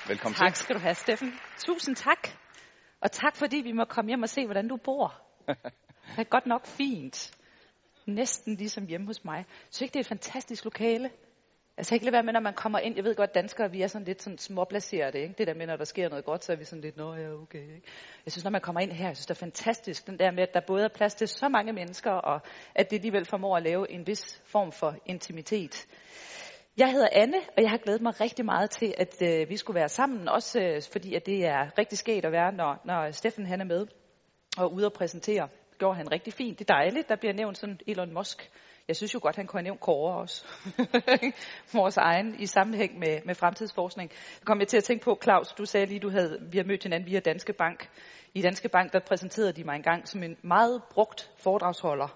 Velkommen Tak til. skal du have, Steffen. Tusind tak. Og tak fordi vi må komme hjem og se, hvordan du bor. Det er godt nok fint. Næsten ligesom hjemme hos mig. Så ikke det er et fantastisk lokale? Altså ikke lade være med, når man kommer ind. Jeg ved godt, danskere, vi er sådan lidt sådan småplacerede, ikke? Det der med, når der sker noget godt, så er vi sådan lidt, nå ja, okay. Ikke? Jeg synes, når man kommer ind her, jeg synes, det er fantastisk. Den der med, at der både er plads til så mange mennesker, og at det alligevel formår at lave en vis form for intimitet. Jeg hedder Anne, og jeg har glædet mig rigtig meget til, at vi skulle være sammen. Også fordi, at det er rigtig skægt at være, når Steffen han er med og ude og præsentere. Det gjorde han rigtig fint. Det er dejligt, der bliver nævnt sådan Elon Musk. Jeg synes jo godt, han kunne have nævnt Kåre også. Vores egen i sammenhæng med fremtidsforskning. Så kom jeg til at tænke på, Claus, du sagde lige, vi har mødt hinanden via Danske Bank. I Danske Bank, der præsenterede de mig engang som en meget brugt foredragsholder.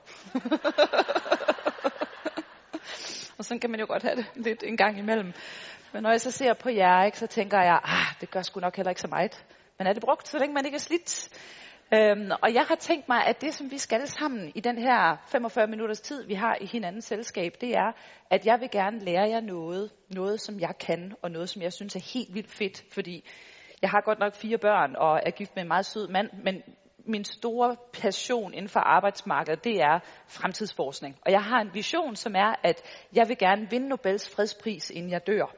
Og sådan kan man jo godt have det lidt en gang imellem. Men når jeg så ser på jer, ikke, så tænker jeg, det gør sgu nok heller ikke så meget. Men er det brugt, så længe man ikke er slidt? Og jeg har tænkt mig, at det, som vi skal sammen i den her 45 minutters tid, vi har i hinandens selskab, det er, at jeg vil gerne lære jer noget, som jeg kan, og noget, som jeg synes er helt vildt fedt. Fordi jeg har godt nok 4 børn, og er gift med en meget sød mand, men min store passion inden for arbejdsmarkedet, det er fremtidsforskning. Og jeg har en vision, som er, at jeg vil gerne vinde Nobels fredspris, inden jeg dør.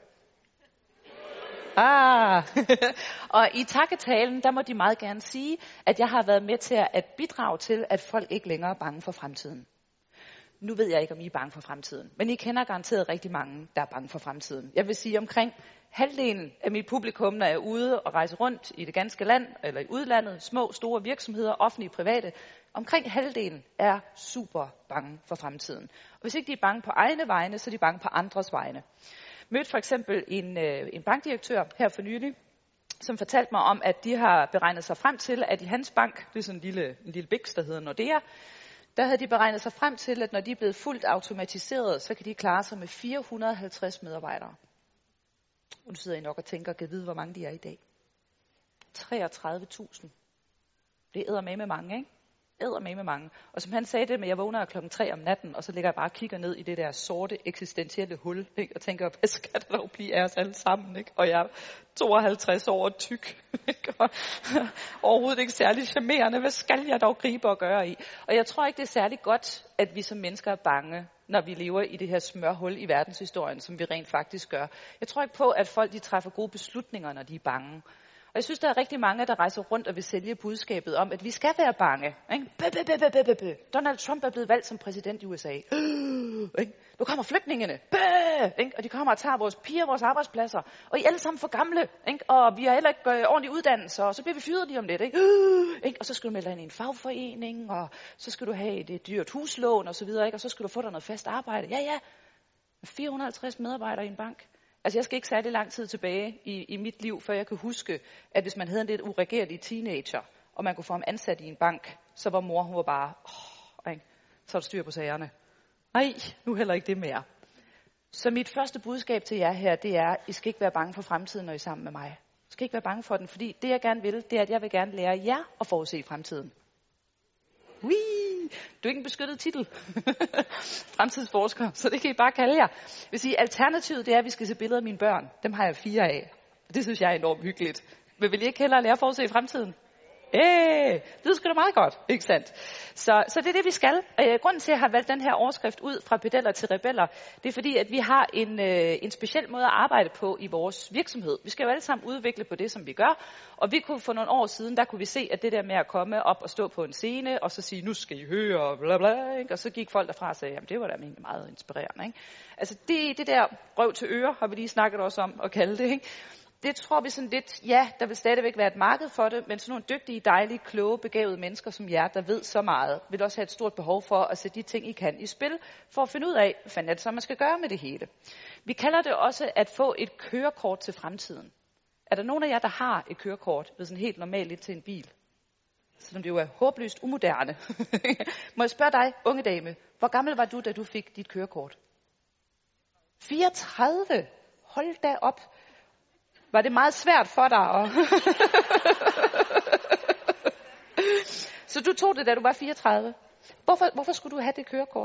Og i takketalen, der må de meget gerne sige, at jeg har været med til at bidrage til, at folk ikke længere er bange for fremtiden. Nu ved jeg ikke, om I er bange for fremtiden, men I kender garanteret rigtig mange, der er bange for fremtiden. Jeg vil sige, omkring halvdelen af mit publikum, når jeg er ude og rejse rundt i det ganske land, eller i udlandet, små, store virksomheder, offentlige, private, omkring halvdelen er super bange for fremtiden. Og hvis ikke de er bange på egne vegne, så er de bange på andres vegne. Mødte for eksempel en bankdirektør her for nylig, som fortalte mig om, at de har beregnet sig frem til, at i hans bank, det er sådan en lille biks, der hedder Nordea, der havde de beregnet sig frem til, at når de er blevet fuldt automatiseret, så kan de klare sig med 450 medarbejdere. Og nu sidder I nok og tænker, kan vide, hvor mange de er i dag. 33.000. Det er eddermame mange, ikke? Eddermame mange. Og som han sagde det med, jeg vågner klokken 3 om natten, og så ligger jeg bare og kigger ned i det der sorte, eksistentielle hul, ikke? Og tænker, hvad skal der dog blive af os alle sammen, ikke? Og jeg er 52 år tyk, ikke? Og overhovedet ikke særlig charmerende. Hvad skal jeg dog gribe og gøre i? Og jeg tror ikke, det er særlig godt, at vi som mennesker er bange, når vi lever i det her smørhul i verdenshistorien, som vi rent faktisk gør. Jeg tror ikke på, at folk de træffer gode beslutninger, når de er bange. Og jeg synes, der er rigtig mange, der rejser rundt og vil sælge budskabet om, at vi skal være bange. Ikke? Donald Trump er blevet valgt som præsident i USA. Ikke? Nu kommer flygtningene. Ikke? Og de kommer og tager vores piger, vores arbejdspladser. Og I er alle sammen for gamle. Ikke? Og vi har heller ikke ordentlig uddannelse. Og så bliver vi fyret lige om lidt. Ikke? Og så skal du melde dig ind i en fagforening. Og så skal du have et dyrt huslån og så videre. Ikke? Og så skal du få dig noget fast arbejde. Ja. 450 medarbejdere i en bank. Altså jeg skal ikke særlig lang tid tilbage i mit liv, før jeg kan huske, at hvis man havde en lidt uregerlig teenager, og man kunne få ham ansat i en bank, så var mor, hun var bare, så er der styr på sagerne. Nej, nu heller ikke det mere. Så mit første budskab til jer her, det er, I skal ikke være bange for fremtiden, når I er sammen med mig. I skal ikke være bange for den, fordi det jeg gerne vil, det er, at jeg vil gerne lære jer at forudse fremtiden. Du er ikke en beskyttet titel. Fremtidsforsker, så det kan I bare kalde jer. Vil sige, alternativet det er, at vi skal se billeder af mine børn. Dem har jeg 4 af. Det synes jeg er enormt hyggeligt. Men vil I ikke hellere lære at forudse fremtiden? Det er sgu da meget godt, ikke sandt? Så det er det, vi skal. Grunden til, at jeg har valgt den her overskrift ud fra pedeller til rebeller, det er fordi, at vi har en speciel måde at arbejde på i vores virksomhed. Vi skal jo alle sammen udvikle på det, som vi gør. Og vi kunne for nogle år siden, der kunne vi se, at det der med at komme op og stå på en scene, og så sige, nu skal I høre, og bla bla, ikke? Og så gik folk derfra og sagde, jamen det var da egentlig meget inspirerende. Ikke? Altså det der røv til øre, har vi lige snakket også om at kalde det, ikke? Det tror vi sådan lidt, ja, der vil stadigvæk være et marked for det, men sådan nogle dygtige, dejlige, kloge, begavede mennesker som jer, der ved så meget, vil også have et stort behov for at sætte de ting, I kan i spil, for at finde ud af, hvad fanden er det så, man skal gøre med det hele. Vi kalder det også at få et kørekort til fremtiden. Er der nogen af jer, der har et kørekort, ved sådan helt normalt lidt til en bil? Selvom det jo er håbløst umoderne. Må jeg spørge dig, unge dame, hvor gammel var du, da du fik dit kørekort? 34? Hold da op. Var det meget svært for dig? Så du tog det, da du var 34. Hvorfor skulle du have det kørekort?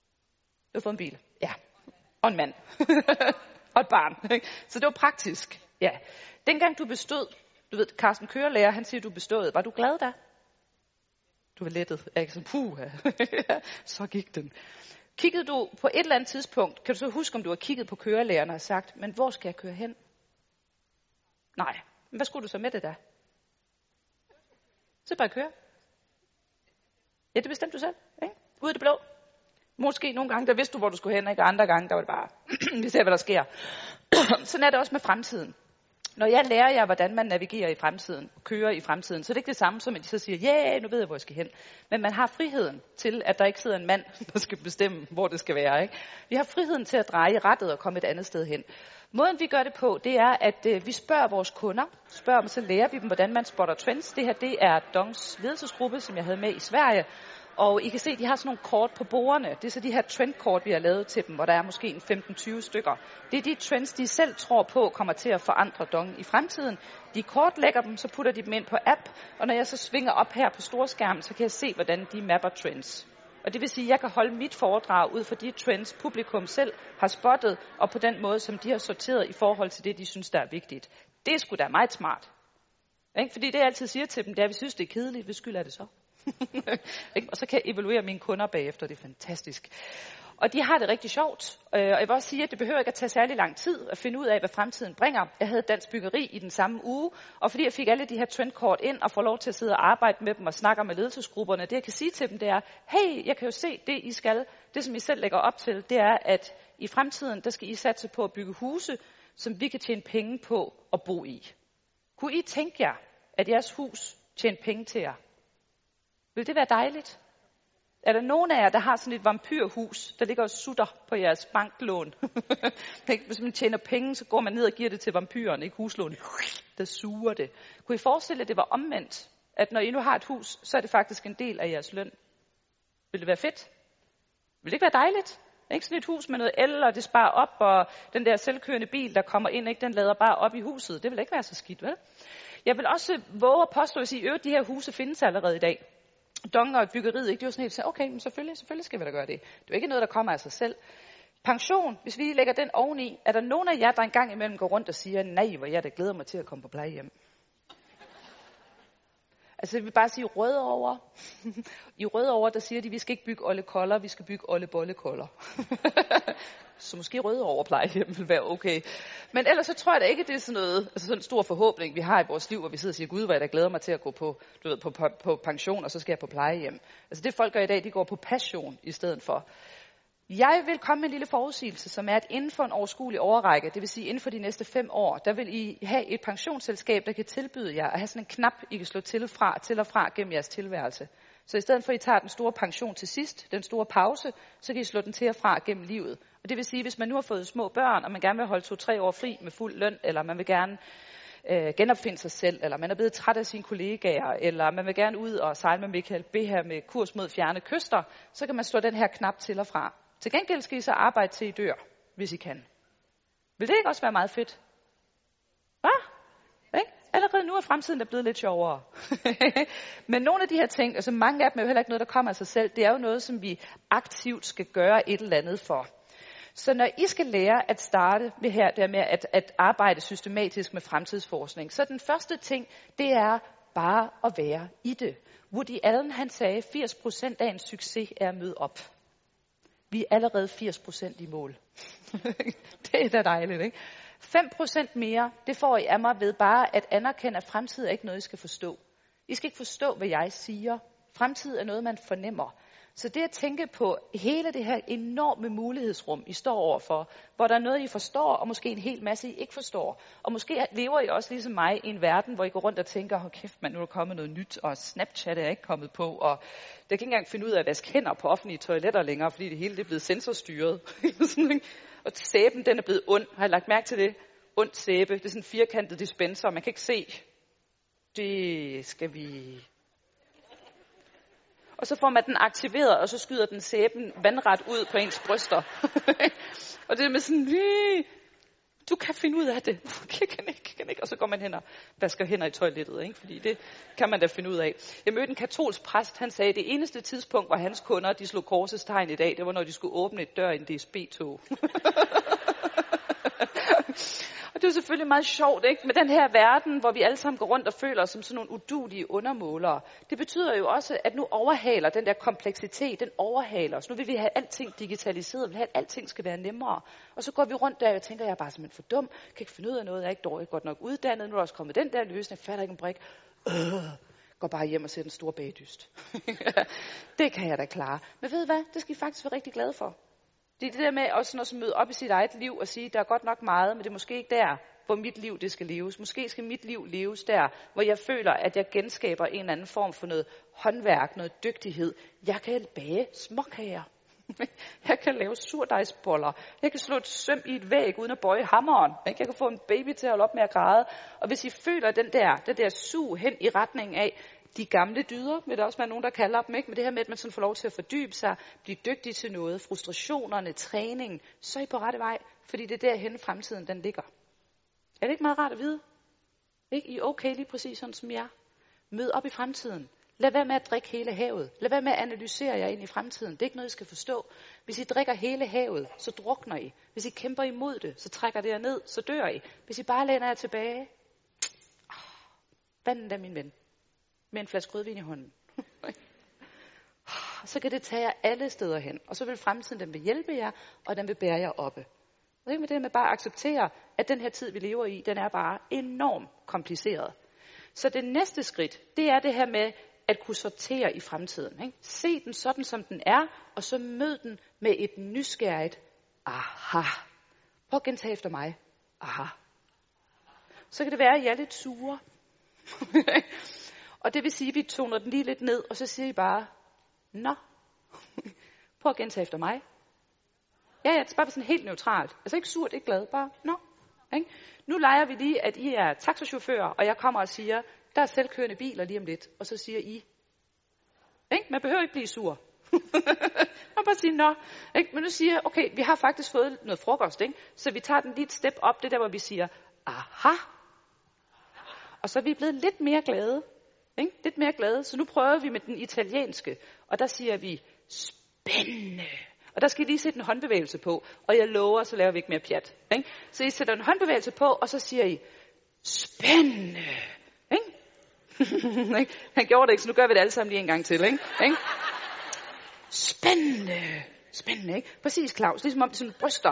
Du har fået en bil. Ja. Og en mand. Og et barn. Så det var praktisk. Ja, dengang du bestod, du ved, Carsten Kørelærer, han siger, du bestod. Var du glad da? Du var lettet. Jeg ikke sådan, puha. Så gik den. Kiggede du på et eller andet tidspunkt, kan du så huske, om du har kigget på kørelæreren og sagt, men hvor skal jeg køre hen? Nej. Men hvad skulle du så med det da? Så bare køre. Ja, det bestemte du selv. Ikke? Ude i det blå. Måske nogle gange, der vidste du, hvor du skulle hen, ikke? Og andre gange, der var det bare, vi ser, hvad der sker. Sådan er det også med fremtiden. Når jeg lærer jer, hvordan man navigerer i fremtiden, kører i fremtiden, så er det ikke det samme som, at de så siger, ja, nu ved jeg, hvor jeg skal hen. Men man har friheden til, at der ikke sidder en mand, der skal bestemme, hvor det skal være. Ikke? Vi har friheden til at dreje rettet og komme et andet sted hen. Måden vi gør det på, det er, at vi spørger vores kunder, så lærer vi dem, hvordan man spotter trends. Det her, det er DONGs ledelsesgruppe, som jeg havde med i Sverige. Og I kan se, at de har sådan nogle kort på bordene. Det er så de her trendkort, vi har lavet til dem, hvor der er måske en 15-20 stykker. Det er de trends, de selv tror på, kommer til at forandre DONG i fremtiden. De kortlægger dem, så putter de dem ind på app, og når jeg så svinger op her på storskærmen, så kan jeg se, hvordan de mapper trends. Og det vil sige, at jeg kan holde mit foredrag ud for de trends, publikum selv har spottet, og på den måde, som de har sorteret i forhold til det, de synes, der er vigtigt. Det er sgu da meget smart. Ikke? Fordi det, jeg altid siger til dem, det er, at vi synes, det er kedeligt. Hvad skyld er det så? Og så kan jeg evaluere mine kunder bagefter. Det er fantastisk. Og de har det rigtig sjovt. Og jeg vil også sige, at det behøver ikke at tage særlig lang tid at finde ud af, hvad fremtiden bringer. Jeg havde Dansk Byggeri i den samme uge, og fordi jeg fik alle de her trendkort ind og får lov til at sidde og arbejde med dem og snakke med ledelsesgrupperne, det jeg kan sige til dem, det er, hey, jeg kan jo se det, I skal. Det, som I selv lægger op til, det er, at i fremtiden, der skal I satse på at bygge huse, som vi kan tjene penge på at bo i. Kunne I tænke jer, at jeres hus tjener penge til jer? Vil det være dejligt? Er der nogen af jer, der har sådan et vampyrhus, der ligger og sutter på jeres banklån? Hvis man tjener penge, så går man ned og giver det til vampyren, ikke huslån. Der suger det. Kunne I forestille at det var omvendt? At når I nu har et hus, så er det faktisk en del af jeres løn. Vil det være fedt? Vil det ikke være dejligt? Ikke sådan et hus med noget el, og det sparer op, og den der selvkørende bil, der kommer ind, ikke, den lader bare op i huset. Det vil ikke være så skidt, vel? Jeg vil også våge at påstå, at de her huse findes allerede i dag. DONG og byggeriet, ikke? Det er jo sådan helt, okay, men selvfølgelig skal vi da gøre det. Det er jo ikke noget, der kommer af sig selv. Pension, hvis vi lægger den oveni, er der nogen af jer, der engang imellem går rundt og siger, nej, hvor jeg da glæder mig til at komme på plejehjem. Altså, jeg vil bare sige Rødovre. I Rødovre, der siger de, vi skal ikke bygge Olle Koller, vi skal bygge Olle Bolle Koller. Så måske Rødovre plejehjem vil være okay. Men ellers så tror jeg da ikke, det er sådan noget, altså sådan en stor forhåbning, vi har i vores liv, hvor vi sidder og siger, gud, hvor jeg da glæder mig til at gå på pension, og så skal jeg på plejehjem. Altså det folk gør i dag, de går på passion i stedet for. Jeg vil komme med en lille forudsigelse, som er, at inden for en overskuelig årrække, det vil sige inden for de næste 5 år, der vil I have et pensionsselskab, der kan tilbyde jer at have sådan en knap, I kan slå til og fra gennem jeres tilværelse. Så i stedet for, at I tager den store pension til sidst, den store pause, så kan I slå den til og fra gennem livet. Og det vil sige, hvis man nu har fået små børn, og man gerne vil holde 2-3 år fri med fuld løn, eller man vil gerne genopfinde sig selv, eller man er blevet træt af sine kollegaer, eller man vil gerne ud og sejle med Michael Beher med kurs mod fjerne kyster, så kan man slå den her knap til og fra. Til gengæld skal I så arbejde til I dør, hvis I kan. Vil det ikke også være meget fedt? Hvad? Ikke? Allerede nu er fremtiden blevet lidt sjovere. Men nogle af de her ting, altså mange af dem er jo heller ikke noget, der kommer af sig selv. Det er jo noget, som vi aktivt skal gøre et eller andet for. Så når I skal lære at starte med her, der med at arbejde systematisk med fremtidsforskning, så den første ting, det er bare at være i det. Woody Allen, han sagde, 80% af en succes er at møde op. Vi er allerede 80% i mål. Det er da dejligt, ikke? 5% mere, det får I af mig ved bare at anerkende, at fremtid er ikke noget, I skal forstå. I skal ikke forstå, hvad jeg siger. Fremtid er noget, man fornemmer. Så det at tænke på hele det her enorme mulighedsrum, I står overfor, hvor der er noget, I forstår, og måske en hel masse, I ikke forstår. Og måske lever I også ligesom mig i en verden, hvor I går rundt og tænker, hold kæft, man, nu er der kommet noget nyt, og Snapchat er ikke kommet på, og jeg kan ikke engang finde ud af at vaske hænder på offentlige toiletter længere, fordi det hele det er blevet sensorstyret. Og sæben, den er blevet ond. Har I lagt mærke til det? Ond sæbe. Det er sådan en firkantet dispenser, man kan ikke se. Det skal vi... Og så får man den aktiveret, og så skyder den sæben vandret ud på ens bryster. Og det er med sådan, du kan finde ud af det. Jeg kan ikke. Og så går man hen og vasker hænder i toilettet, ikke? Fordi det kan man da finde ud af. Jeg mødte en katolsk præst, han sagde, at det eneste tidspunkt, hvor hans kunder de slog korsets tegn i dag, det var, når de skulle åbne et dør i en DSB-tog. Og det er selvfølgelig meget sjovt, ikke? Med den her verden, hvor vi alle sammen går rundt og føler os som sådan nogle udulige undermålere. Det betyder jo også, at nu overhaler den der kompleksitet, den overhaler os. Nu vil vi have alting digitaliseret, vi vil have, at alting skal være nemmere. Og så går vi rundt der, og jeg tænker, jeg er bare simpelthen for dum, kan ikke finde ud af noget, jeg er ikke dårligt godt nok uddannet, nu er der også kommet den der løsning, fatter ikke en brik. Går bare hjem og ser den store bagdyst. Det kan jeg da klare. Men ved I hvad? Det skal I faktisk være rigtig glade for. Det er det der med også at møde op i sit eget liv og sige, der er godt nok meget, men det er måske ikke der, hvor mit liv det skal leves. Måske skal mit liv leves der, hvor jeg føler, at jeg genskaber en eller anden form for noget håndværk, noget dygtighed. Jeg kan bage småkager. Jeg kan lave surdejsboller. Jeg kan slå et søm i et væg uden at bøje hammeren. Jeg kan få en baby til at holde op med at græde. Og hvis I føler den der sug hen i retning af de gamle dyder, vil der også være nogen, der kalder dem, ikke? Men det her med, at man sådan får lov til at fordybe sig, blive dygtig til noget, frustrationerne, træning, så er I på rette vej, fordi det er derhen fremtiden, den ligger. Er det ikke meget rart at vide? Ikke? I er okay lige præcis sådan som jeg. Mød op i fremtiden. Lad være med at drikke hele havet. Lad være med at analysere jer ind i fremtiden. Det er ikke noget, I skal forstå. Hvis I drikker hele havet, så drukner I. Hvis I kæmper imod det, så trækker det jer ned, så dør I. Hvis I bare læner jer tilbage, vandet er min ven. Med en flaske rødvin i hånden. Så kan det tage jer alle steder hen. Og så vil fremtiden, den vil hjælpe jer, og den vil bære jer oppe. Og det med bare at acceptere, at den her tid, vi lever i, den er bare enormt kompliceret. Så det næste skridt, det er det her med at kunne sortere i fremtiden. Ikke? Se den sådan, som den er, og så mød den med et nysgerrigt aha. Prøv at gentage efter mig. Aha. Så kan det være, at I er lidt sure. Og det vil sige, at vi toner den lige lidt ned, og så siger I bare, nå. Prøv at gentage efter mig. Ja, det er bare sådan helt neutralt. Altså ikke surt, ikke glad, bare nå. Ikke? Nu leger vi lige, at I er taxachauffører, og jeg kommer og siger, der er selvkørende biler lige om lidt. Og så siger I, ikke? Man behøver ikke blive sur. Man bare sige, nå. Ikke? Men nu siger jeg, okay, vi har faktisk fået noget frokost, ikke? Så vi tager den lige et step op, det der, hvor vi siger, aha. Og så er vi blevet lidt mere glade. Ikke? Lidt mere glade. Så nu prøver vi med den italienske. Og der siger vi, spændende. Og der skal I lige sætte en håndbevægelse på. Og jeg lover, så laver vi ikke mere pjat. Ikke? Så I sætter en håndbevægelse på, og så siger I, spændende. Ikke? Han gjorde det ikke, så nu gør vi det alle sammen lige en gang til. Ikke? Spændende. Spændende, ikke? Præcis, Claus. Ligesom om det sådan bryster.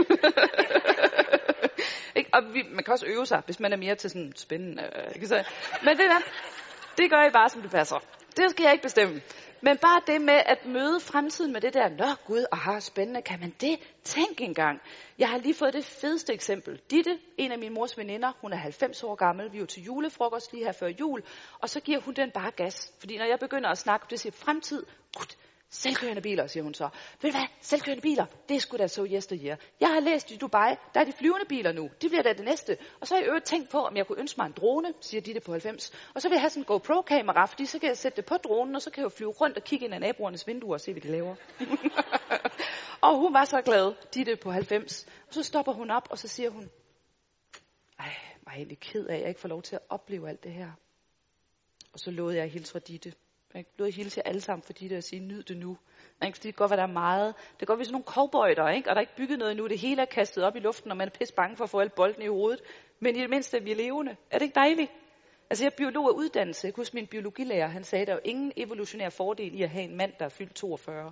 Ikke? Og man kan også øve sig, hvis man er mere til sådan spændende. Ikke? Så, men det gør I bare, som det passer. Det skal jeg ikke bestemme. Men bare det med at møde fremtiden med det der, nå gud, aha, spændende, kan man det? Tænk engang. Jeg har lige fået det fedeste eksempel. Ditte, en af min mors veninder, hun er 90 år gammel, vi er jo til julefrokost lige her før jul, og så giver hun den bare gas. Fordi når jeg begynder at snakke, det siger fremtid, gud, selvkørende biler, siger hun så. Ved du hvad, selvkørende biler, det er sgu da so yesteryear. Jeg har læst i Dubai, der er de flyvende biler nu, de bliver da det næste. Og så har jeg øvrigt tænkt på, om jeg kunne ønske mig en drone, siger Ditte på 90. Og så vil jeg have sådan en GoPro-kamera, fordi så kan jeg sætte det på dronen, og så kan jeg jo flyve rundt og kigge ind ad naboernes vinduer og se, hvad de laver. Og hun var så glad, Ditte på 90. Og så stopper hun op, og så siger hun, ej, jeg er egentlig ked af, at jeg ikke får lov til at opleve alt det her. Og så lovede jeg at hilse fra Ditte. Jeg lovede at hilse jer alle sammen for Ditte og sige, nyd det nu. Fordi det kan godt være, der er meget. Det kan godt være sådan nogle cowboyder, ikke? Og der er ikke bygget noget endnu. Det hele er kastet op i luften, og man er pisse bange for at få alle boldene i hovedet. Men i det mindste er vi levende. Er det ikke dejligt? Altså jeg er biolog af uddannelse. Jeg kan huske min biologilærer, han sagde, der er jo ingen evolutionær fordel i at have en mand, der er fyldt 42.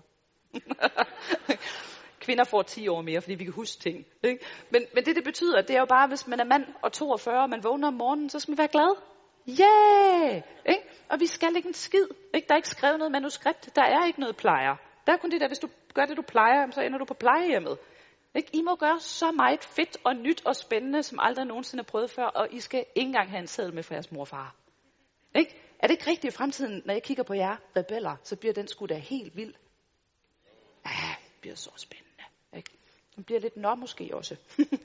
Kvinder får 10 år mere, fordi vi kan huske ting. Ikke? Men det betyder, det er jo bare, hvis man er mand og 42, og man vågner om morgenen, så skal man være glad. Yeah! Ikke? Og vi skal ikke en skid. Ikke? Der er ikke skrevet noget manuskript. Der er ikke noget plejer. Der er kun det der, hvis du gør det, du plejer, så ender du på plejehjemmet. Ikke? I må gøre så meget fedt og nyt og spændende, som aldrig nogensinde har prøvet før, og I skal ikke engang have en seddel med fra jeres mor og far. Ikke? Er det ikke rigtigt i fremtiden, når jeg kigger på jer rebeller, så bliver den sgu da helt vild? Ja, det bliver så spændende. Ikke? Den bliver lidt måske også.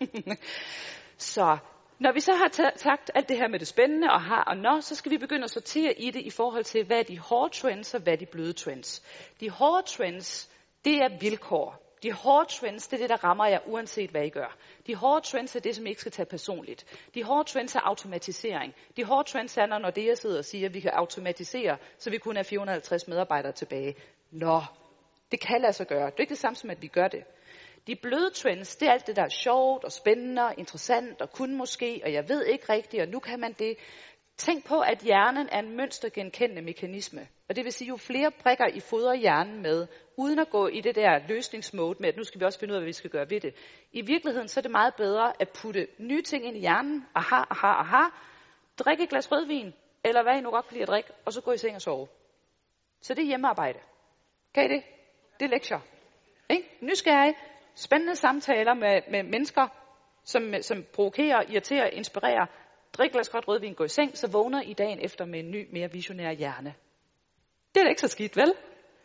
Så når vi så har sagt alt det her med det spændende og har og nå, så skal vi begynde at sortere i det i forhold til, hvad er de hårde trends og hvad er de bløde trends. De hårde trends, det er vilkår. De hårde trends, det er det, der rammer jer, uanset hvad I gør. De hårde trends er det, som I ikke skal tage personligt. De hårde trends er automatisering. De hårde trends er, når det jeg sidder og siger, at vi kan automatisere, så vi kun har 450 medarbejdere tilbage. Nå, det kan lade sig gøre. Det er ikke det samme som, at vi gør det. De bløde trends, det er alt det, der er sjovt og spændende og interessant og kun måske, og jeg ved ikke rigtigt, og nu kan man det. Tænk på, at hjernen er en mønstergenkendende mekanisme. Og det vil sige, jo flere prikker I fodrer hjernen med, uden at gå i det der løsningsmode med, at nu skal vi også finde ud af, hvad vi skal gøre ved det. I virkeligheden så er det meget bedre at putte nye ting ind i hjernen. Aha. Drik et glas rødvin, eller hvad I nu godt kan lide at drikke, og så gå i seng og sove. Så det er hjemmearbejde. Kan I det? Det er lektier. Ikke? Nysgerrige, spændende samtaler med mennesker, som provokerer, irriterer, inspirerer. Drik glas godt rødvin, gå i seng, så vågner I dagen efter med en ny, mere visionær hjerne. Det er da ikke så skidt, vel?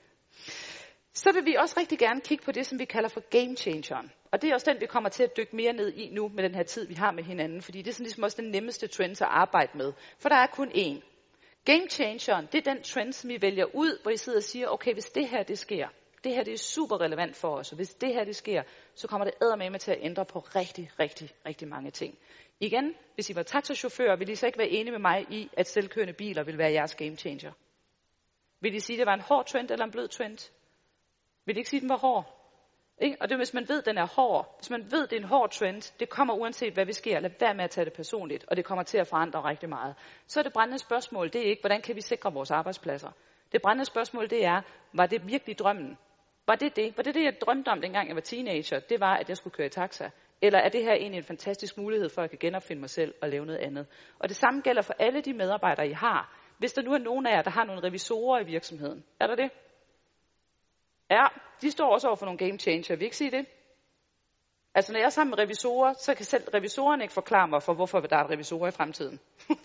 Så vil vi også rigtig gerne kigge på det, som vi kalder for game changeren. Og det er også den, vi kommer til at dykke mere ned i nu med den her tid, vi har med hinanden. Fordi det er sådan ligesom også den nemmeste trend at arbejde med. For der er kun én. Game changeren, det er den trend, som I vælger ud, hvor I sidder og siger, okay, hvis det her det sker, det her det er super relevant for os, og hvis det her det sker, så kommer det eddermame til at ændre på rigtig mange ting. Igen, hvis I var taxachauffører, ville I så ikke være enige med mig i, at selvkørende biler vil være jeres game changer? Vil I sige, at det var en hård trend eller en blød trend? Vil I ikke sige, at den var hård? Ikke? Og det hvis man ved, at den er hård, hvis man ved, at det er en hård trend, det kommer uanset hvad vi sker, lad være med at tage det personligt, og det kommer til at forandre rigtig meget. Så er det brændende spørgsmål, det er ikke, hvordan kan vi sikre vores arbejdspladser? Det brændende spørgsmål, det er, var det virkelig drømmen? Var det det? Var det det, jeg drømte om, dengang jeg var teenager? Det var, at jeg skulle køre i taxa. Eller er det her egentlig en fantastisk mulighed for, at jeg kan genopfinde mig selv og lave noget andet? Og det samme gælder for alle de medarbejdere, I har. Hvis der nu er nogen af jer, der har nogle revisorer i virksomheden. Er der det? Ja, de står også over for nogle game changer. Vil I ikke sige det? Altså, når jeg er sammen med revisorer, så kan selv revisorerne ikke forklare mig for, hvorfor der er revisorer i fremtiden.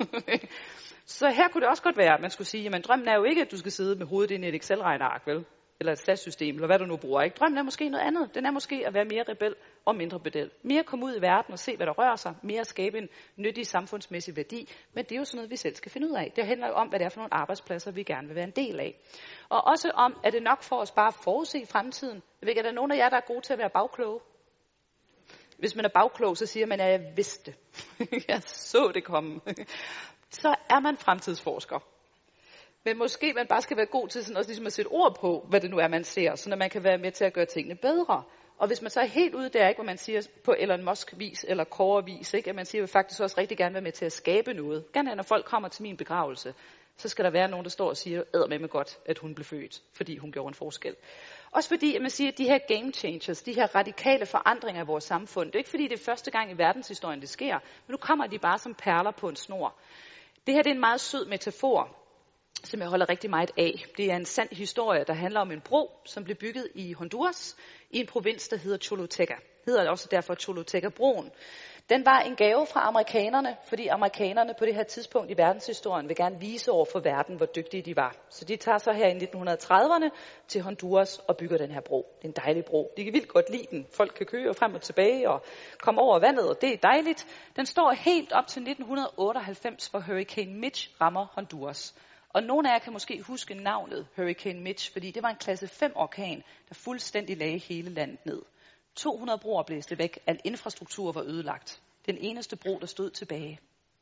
Så her kunne det også godt være, at man skulle sige, at drømmen er jo ikke, at du skal sidde med hovedet inde i et Excel-regneark, vel? Eller et SAS-system, eller hvad du nu bruger. Ikke? Drømmen er måske noget andet. Den er måske at være mere rebel og mindre bedel. Mere komme ud i verden og se, hvad der rører sig. Mere skabe en nyttig samfundsmæssig værdi. Men det er jo sådan noget, vi selv skal finde ud af. Det handler jo om, hvad det er for nogle arbejdspladser, vi gerne vil være en del af. Og også om, er det nok for os bare at forudse fremtiden? Jeg ved ikke, er der nogen af jer, der er gode til at være bagkloge? Hvis man er bagklog, så siger man, at jeg vidste. Jeg så det komme. Så er man fremtidsforsker. Men måske man bare skal være god til sådan også ligesom at sætte ord på, hvad det nu er, man ser, så man kan være med til at gøre tingene bedre. Og hvis man så er helt ude der, ikke, hvor man siger på Elon Musk-vis eller Kåre-vis, ikke, at man siger, at vi faktisk også rigtig gerne vil være med til at skabe noget. Gerne når folk kommer til min begravelse, så skal der være nogen, der står og siger, eddermame godt, at hun blev født, fordi hun gjorde en forskel. Også fordi, at man siger, at de her game changers, de her radikale forandringer af vores samfund, det er ikke fordi, det er første gang i verdenshistorien, det sker, men nu kommer de bare som perler på en snor. Det her det er en meget sød metafor, som jeg holder rigtig meget af. Det er en sand historie, der handler om en bro, som blev bygget i Honduras, i en provins, der hedder Choluteca. Hedder også derfor Choluteca-broen. Den var en gave fra amerikanerne, fordi amerikanerne på det her tidspunkt i verdenshistorien vil gerne vise over for verden, hvor dygtige de var. Så de tager så her i 1930'erne til Honduras og bygger den her bro. Det er en dejlig bro. De kan vildt godt lide den. Folk kan køre frem og tilbage og komme over vandet, og det er dejligt. Den står helt op til 1998, hvor Hurricane Mitch rammer Honduras. Og nogle af jer kan måske huske navnet Hurricane Mitch, fordi det var en klasse 5 orkan, der fuldstændig lagde hele landet ned. 200 broer blæste væk, al infrastruktur var ødelagt. Den eneste bro, der stod tilbage.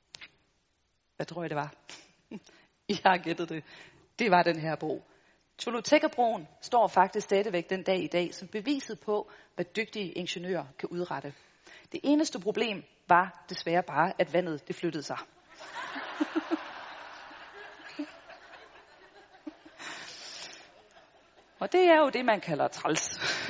Hvad tror I det var? I har gættet det. Det var den her bro. Choluteca-broen står faktisk stadigvæk den dag i dag som beviset på, hvad dygtige ingeniører kan udrette. Det eneste problem var desværre bare, at vandet det flyttede sig. Og det er jo det, man kalder træls.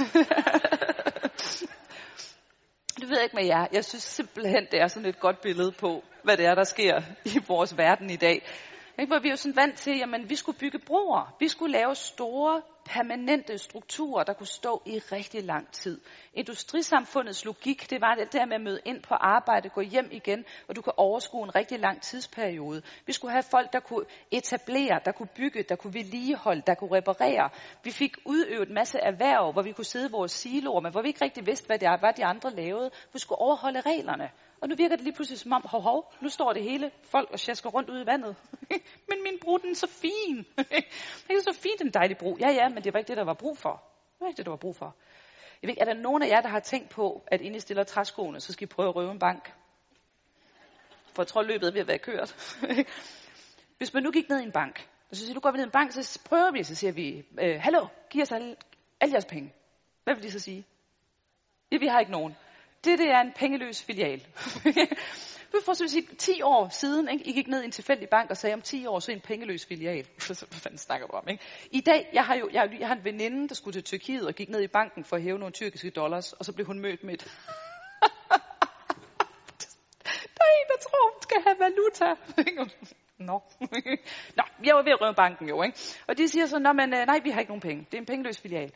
Det ved jeg ikke med jer. Jeg synes simpelthen, det er sådan et godt billede på, hvad det er, der sker i vores verden i dag. Hvor vi er jo sådan vant til, at vi skulle bygge broer. Vi skulle lave store, permanente strukturer, der kunne stå i rigtig lang tid. Industrisamfundets logik, det var det der med at møde ind på arbejde, gå hjem igen, og du kan overskue en rigtig lang tidsperiode. Vi skulle have folk, der kunne etablere, der kunne bygge, der kunne vedligeholde, der kunne reparere. Vi fik udøvet en masse erhverv, hvor vi kunne sidde i vores siloer, men hvor vi ikke rigtig vidste, hvad det var, de andre lavede. Vi skulle overholde reglerne. Og nu virker det lige pludselig som om, nu står det hele folk og sjasker rundt ude i vandet. Men min bro, den er så fin. Det er så fint, en dejlig bro. Ja, men det var ikke det, der var brug for. Det var ikke det, der var brug for. Jeg ved ikke, er der nogen af jer, der har tænkt på, at inden I stiller træskoene, så skal I prøve at røve en bank? For jeg tror, løbet er ved at være kørt. Hvis man nu gik ned i en bank, og så siger du går vi ned i en bank, så prøver vi, så siger vi, hallo, giv os alle jeres penge. Hvad vil de så sige? Det vi har ikke nogen. Det er en pengeløs filial. For at sige, 10 år siden, ikke? I gik ned i en tilfældig bank og sagde, om 10 år så en pengeløs filial. Hvad fanden snakker du om, ikke? I dag, jeg har en veninde, der skulle til Tyrkiet og gik ned i banken for at hæve nogle tyrkiske dollars, og så blev hun mødt med et... Der er en, der tror, hun skal have valuta. Nå, jeg var ved at røve banken jo, ikke? Og de siger så, nej, vi har ikke nogen penge. Det er en pengeløs filial.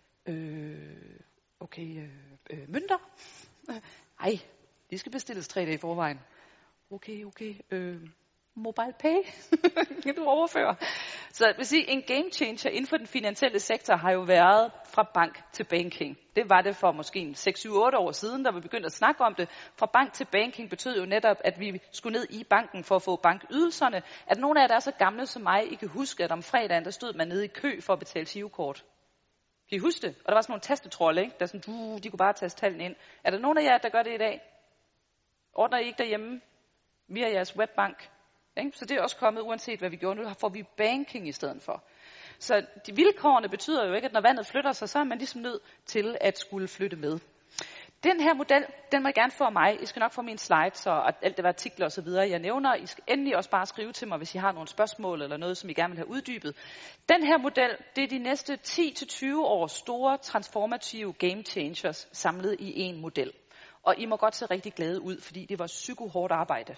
Mønter? Ej, de skal bestilles 3 dage i forvejen. Okay. Mobile pay? Du overfører. Så jeg vil sige, en game changer inden for den finansielle sektor har jo været fra bank til banking. Det var det for måske 6-7-8 år siden, da vi begyndte at snakke om det. Fra bank til banking betød jo netop, at vi skulle ned i banken for at få bankydelserne. At nogle af jer, der er så gamle som mig, I kan huske, at om fredagen, der stod man nede i kø for at betale girokort. Kan I huske det? Og der var sådan nogle tastetrolde, ikke? Der sådan, de kunne bare taste tallene ind. Er der nogen af jer, der gør det i dag? Ordner I ikke derhjemme via jeres webbank? Ikke? Så det er også kommet, uanset hvad vi gjorde. Nu får vi banking i stedet for. Så de vilkårene betyder jo ikke, at når vandet flytter sig, så er man ligesom nødt til at skulle flytte med. Den her model, den må I gerne få af mig. I skal nok få mine slides og alt det var artikler og så videre, jeg nævner. I skal endelig også bare skrive til mig, hvis I har nogle spørgsmål eller noget, som I gerne vil have uddybet. Den her model, det er de næste 10-20 års store transformative game changers samlet i en model. Og I må godt se rigtig glade ud, fordi det var psykohårdt arbejde.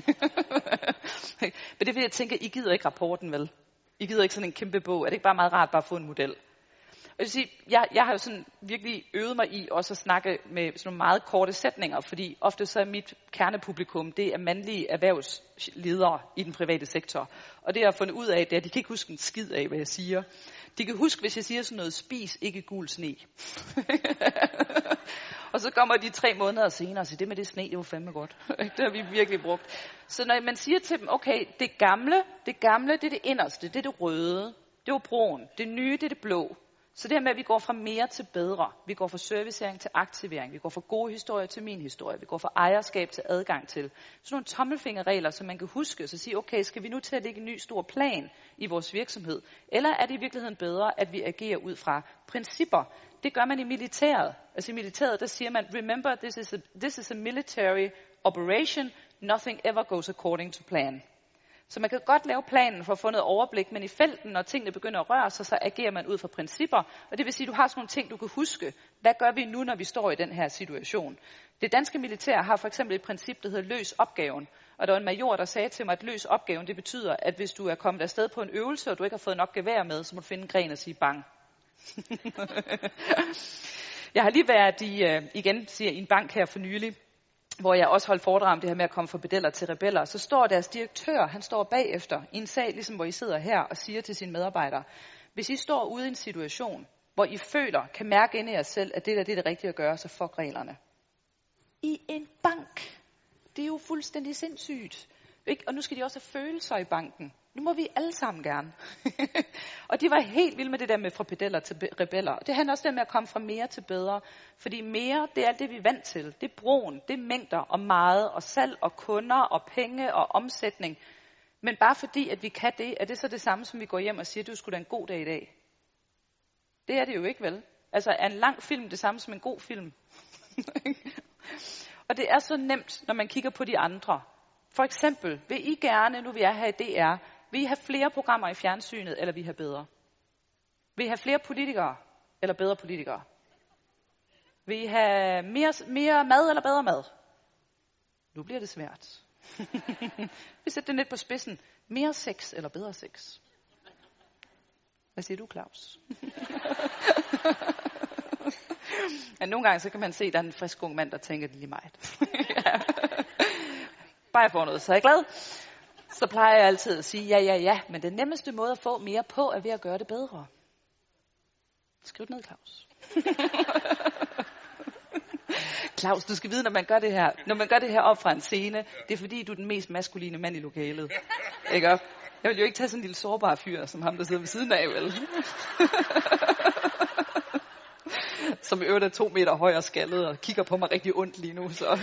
Men det vil jeg tænke, I gider ikke rapporten, vel? I gider ikke sådan en kæmpe bog. Er det ikke bare meget rart bare at få en model? Og jeg vil sige, jeg har jo sådan virkelig øvet mig i også at snakke med sådan nogle meget korte sætninger, fordi ofte så er mit kernepublikum, det er mandlige erhvervsledere i den private sektor. Og det jeg har fundet ud af, det er, at de kan ikke huske en skid af, hvad jeg siger. De kan huske, hvis jeg siger sådan noget, spis ikke gul sne. Og så kommer de 3 måneder senere og siger, det med det sne, det var fandme godt. Det har vi virkelig brugt. Så når man siger til dem, okay, det gamle, det er det inderste, det er det røde, det var brun, det nye, det er det blå. Så det her med, at vi går fra mere til bedre. Vi går fra servicering til aktivering. Vi går fra gode historier til min historie. Vi går fra ejerskab til adgang til. Sådan nogle tommelfingerregler, som man kan huske. Så sige, okay, skal vi nu til at lægge en ny stor plan i vores virksomhed? Eller er det i virkeligheden bedre, at vi agerer ud fra principper? Det gør man i militæret. Altså i militæret, der siger man, remember, this is a military operation. Nothing ever goes according to plan. Så man kan godt lave planen for at få noget overblik, men i felten, når tingene begynder at røre sig, så agerer man ud fra principper. Og det vil sige, at du har sådan nogle ting, du kan huske. Hvad gør vi nu, når vi står i den her situation? Det danske militær har for eksempel et princip, der hedder løs opgaven. Og der var en major, der sagde til mig, at løs opgaven, det betyder, at hvis du er kommet afsted på en øvelse, og du ikke har fået nok gevær med, så må du finde en gren og sige bang. Jeg har lige været i en bank her for nylig, hvor jeg også holdt foredrag om det her med at komme fra pedeller til rebeller, så står deres direktør, han står bagefter i en sag, ligesom hvor I sidder her og siger til sine medarbejdere, hvis I står ude i en situation, hvor I kan mærke inde i jer selv, at det er det rigtige at gøre, så fuck reglerne. I en bank. Det er jo fuldstændig sindssygt. Ikke? Og nu skal de også have følelser i banken. Nu må vi alle sammen gerne. Og de var helt vilde med det der med fra pedeller til rebeller. Det handler også der med at komme fra mere til bedre. Fordi mere, det er alt det, vi er vant til. Det er broen, det er mængder og meget, og salg og kunder og penge og omsætning. Men bare fordi, at vi kan det, er det så det samme, som vi går hjem og siger, du skulle da en god dag i dag. Det er det jo ikke, vel? Altså er en lang film det samme som en god film? Og det er så nemt, når man kigger på de andre. For eksempel, vil I gerne, nu vi er her i DR, vil I have flere programmer i fjernsynet, eller vil I have bedre? Vil I have flere politikere, eller bedre politikere? Vil I have mere mad, eller bedre mad? Nu bliver det svært. Vi sætter det lidt på spidsen. Mere sex, eller bedre sex? Hvad siger du, Claus? Ja, nogle gange så kan man se, at der er en frisk ung mand, der tænker, det lige meget. Ja. Bare jeg får noget, så er jeg glad. Så plejer jeg altid at sige, ja, men den nemmeste måde at få mere på, er ved at gøre det bedre. Skriv det ned, Claus. Claus, du skal vide, når man gør det her op fra en scene, det er fordi, du er den mest maskuline mand i lokalet. Ikke op? Jeg vil jo ikke tage sådan en lille sårbar fyr, som ham, der sidder ved siden af, vel? Som i øvrigt er 2 meter høj og skaldet, og kigger på mig rigtig ondt lige nu, så...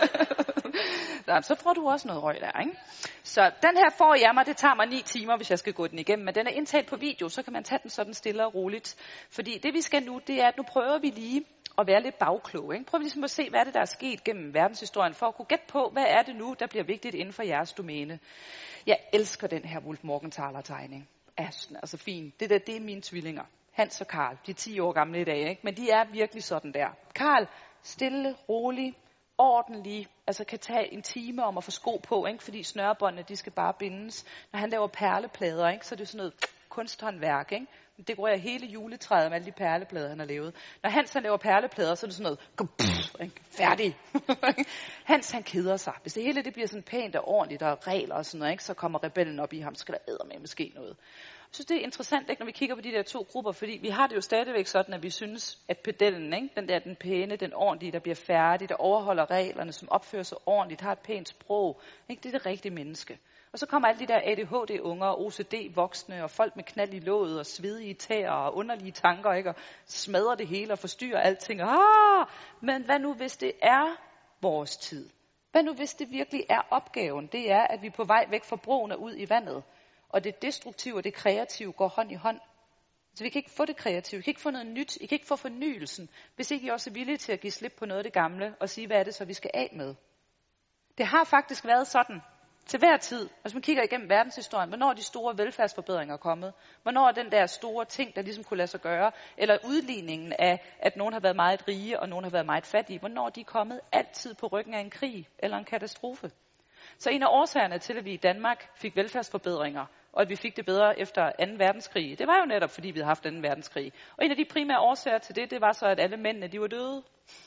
Så får du også noget røg der, ikke? Så den her får jeg mig, det tager mig 9 timer, hvis jeg skal gå den igennem. Men den er indtalt på video, så kan man tage den sådan stille og roligt. Fordi det vi skal nu, det er, at nu prøver vi lige at være lidt bagklog. Ikke? Prøv ligesom at se, hvad er det, der er sket gennem verdenshistorien, for at kunne gætte på, hvad er det nu, der bliver vigtigt inden for jeres domæne. Jeg elsker den her Wolf Morgenthaler-tegning. Altså fint. Det er mine tvillinger. Hans og Karl. De er 10 år gamle i dag, ikke? Men de er virkelig sådan der. Karl, stille, rolig, ordentlig, altså kan tage en time om at få sko på, ikke? Fordi snørebåndene, de skal bare bindes. Når han laver perleplader, ikke? Så er det sådan noget kunsthåndværk, ikke? Dekorerer hele juletræet med alle de perleplader, han har lavet. Når Hans han laver perleplader, så er det sådan noget, færdig. Hans han keder sig. Hvis det hele det bliver sådan pænt og ordentligt og regler og sådan noget, ikke? Så kommer rebellen op i ham, så skal der eddermame måske noget. Jeg synes, det er interessant, ikke, når vi kigger på de der to grupper, fordi vi har det jo stadigvæk sådan, at vi synes, at pedellen, ikke, den pæne, den ordentlige, der bliver færdig, der overholder reglerne, som opfører sig ordentligt, har et pænt sprog, ikke, det er det rigtige menneske. Og så kommer alle de der ADHD-unger og OCD-voksne og folk med knald i låget og svedige tæer og underlige tanker, ikke, og smadrer det hele og forstyrrer alting. Men hvad nu, hvis det er vores tid? Hvad nu, hvis det virkelig er opgaven? Det er, at vi er på vej væk fra broen og ud i vandet. Og det destruktive og det kreative går hånd i hånd. Så vi kan ikke få det kreative, vi kan ikke få noget nyt, I kan ikke få fornyelsen, hvis ikke I også er villige til at give slip på noget af det gamle, og sige, hvad er det så, vi skal af med. Det har faktisk været sådan, til hver tid, hvis man kigger igennem verdenshistorien, hvornår er de store velfærdsforbedringer kommet, hvornår er den der store ting, der ligesom kunne lade sig gøre, eller udligningen af, at nogen har været meget rige, og nogen har været meget fattige, hvornår er de kommet altid på ryggen af en krig, eller en katastrofe. Så en af årsagerne til, at vi i Danmark fik velfærdsforbedringer, og at vi fik det bedre efter 2. verdenskrig, det var jo netop, fordi vi havde haft 2. verdenskrig. Og en af de primære årsager til det var så, at alle mændene, de var døde.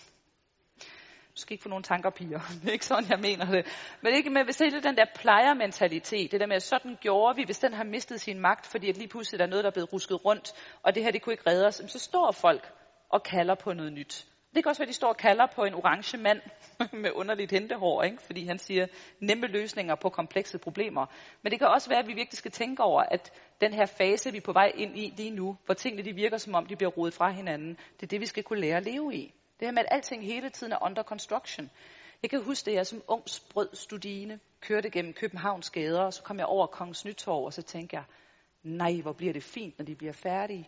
Du skal ikke få nogen tanker, piger. Det er ikke sådan, jeg mener det. Men ikke med, hvis det er den der plejermentalitet, det der med, at sådan gjorde vi, hvis den har mistet sin magt, fordi at lige pludselig der er noget, der er blevet rusket rundt, og det her, det kunne ikke redde os, så står folk og kalder på noget nyt. Det kan også være, at de står og kalder på en orange mand med underligt hentehår, ikke? Fordi han siger nemme løsninger på komplekse problemer. Men det kan også være, at vi virkelig skal tænke over, at den her fase, vi er på vej ind i lige nu, hvor tingene de virker, som om de bliver rodet fra hinanden, det er det, vi skal kunne lære at leve i. Det her med, at alting hele tiden er under construction. Jeg kan huske, at jeg som ung sprød studine kørte gennem Københavns gader, og så kom jeg over Kongens Nytorv, og så tænkte jeg, nej, hvor bliver det fint, når de bliver færdige.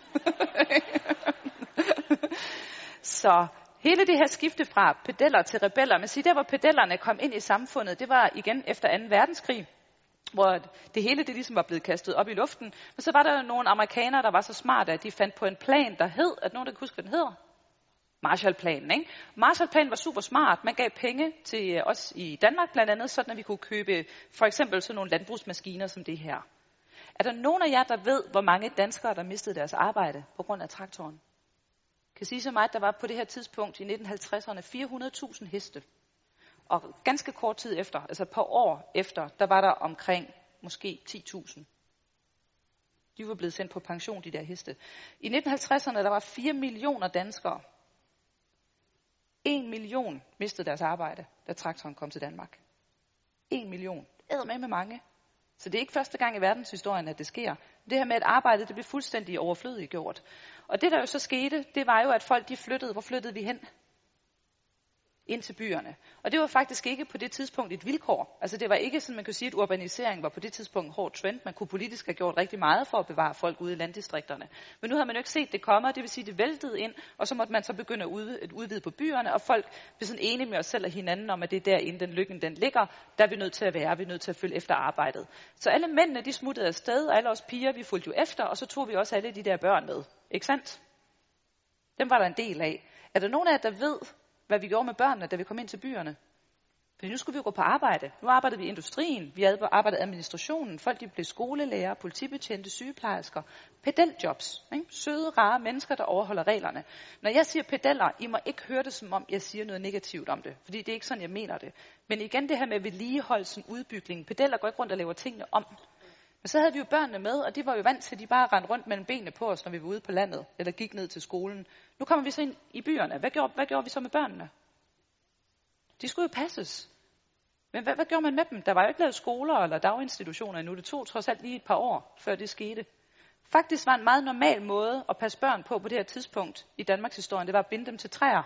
Så hele det her skifte fra pedeller til rebeller, men sig der hvor pedellerne kom ind i samfundet, det var igen efter 2. verdenskrig, hvor det hele det ligesom var blevet kastet op i luften. Men så var der nogle amerikanere, der var så smarte, at de fandt på en plan, der hed, at nogen der kan huske, hvad den hedder? Marshallplanen, ikke? Marshallplanen var super smart. Man gav penge til os i Danmark blandt andet, sådan at vi kunne købe for eksempel sådan nogle landbrugsmaskiner som det her. Er der nogen af jer, der ved, hvor mange danskere, der mistede deres arbejde på grund af traktoren? Kan sige så meget, at der var på det her tidspunkt i 1950'erne 400.000 heste. Og ganske kort tid efter, altså et par år efter, der var der omkring måske 10.000. De var blevet sendt på pension, de der heste. I 1950'erne, der var 4 millioner danskere. 1 million mistede deres arbejde, da traktoren kom til Danmark. 1 million. Det er med mange. Så det er ikke første gang i verdenshistorien, at det sker. Det her med, at arbejdet det blev fuldstændig overflødigt gjort. Og det, der jo så skete, det var jo, at folk de flyttede. Hvor flyttede vi hen? Ind til byerne. Og det var faktisk ikke på det tidspunkt et vilkår. Altså det var ikke sådan, man kunne sige, at urbanisering var på det tidspunkt en hård trend. Man kunne politisk have gjort rigtig meget for at bevare folk ude i landdistrikterne. Men nu havde man jo ikke set det komme, og det vil sige, at det væltede ind, og så måtte man så begynde at udvide på byerne, og folk blev sådan enige med os selv og hinanden om, at det er derinde, den lykken den ligger. Der er vi nødt til at være, vi er nødt til at følge efter arbejdet. Så alle mændene, de smuttede afsted, og alle os piger, vi fulgte jo efter, og så tog vi også alle de der børn med. Ikke sandt? Dem var der en del af. Er der nogen af jer, der ved, hvad vi gjorde med børnene, da vi kom ind til byerne? Fordi nu skulle vi jo gå på arbejde. Nu arbejdede vi i industrien, vi arbejdede i administrationen, folk de blev skolelærer, politibetjente, sygeplejersker, pedeljobs, ikke? Søde, rare mennesker, der overholder reglerne. Når jeg siger pedeller, I må ikke høre det, som om jeg siger noget negativt om det, fordi det er ikke sådan, jeg mener det. Men igen det her med vedligeholdelsen, udbygningen, pedeller går ikke rundt og laver tingene om. Men så havde vi jo børnene med, og de var jo vant til, at de bare rendte rundt mellem benene på os, når vi var ude på landet, eller gik ned til skolen. Nu kommer vi så ind i byerne. Hvad gjorde vi så med børnene? De skulle jo passes. Men hvad gjorde man med dem? Der var jo ikke lavet skoler eller daginstitutioner endnu. Det tog trods alt lige et par år, før det skete. Faktisk var en meget normal måde at passe børn på det her tidspunkt i Danmarks historie, det var at binde dem til træer.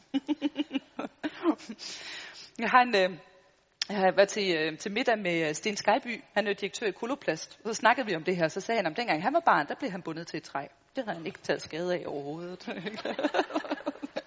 Jeg har været til middag med Sten Skejby, han er direktør i Koloplast, og så snakkede vi om det her, så sagde han, om dengang han var barn, der blev han bundet til et træ. Det havde han ikke taget skade af overhovedet.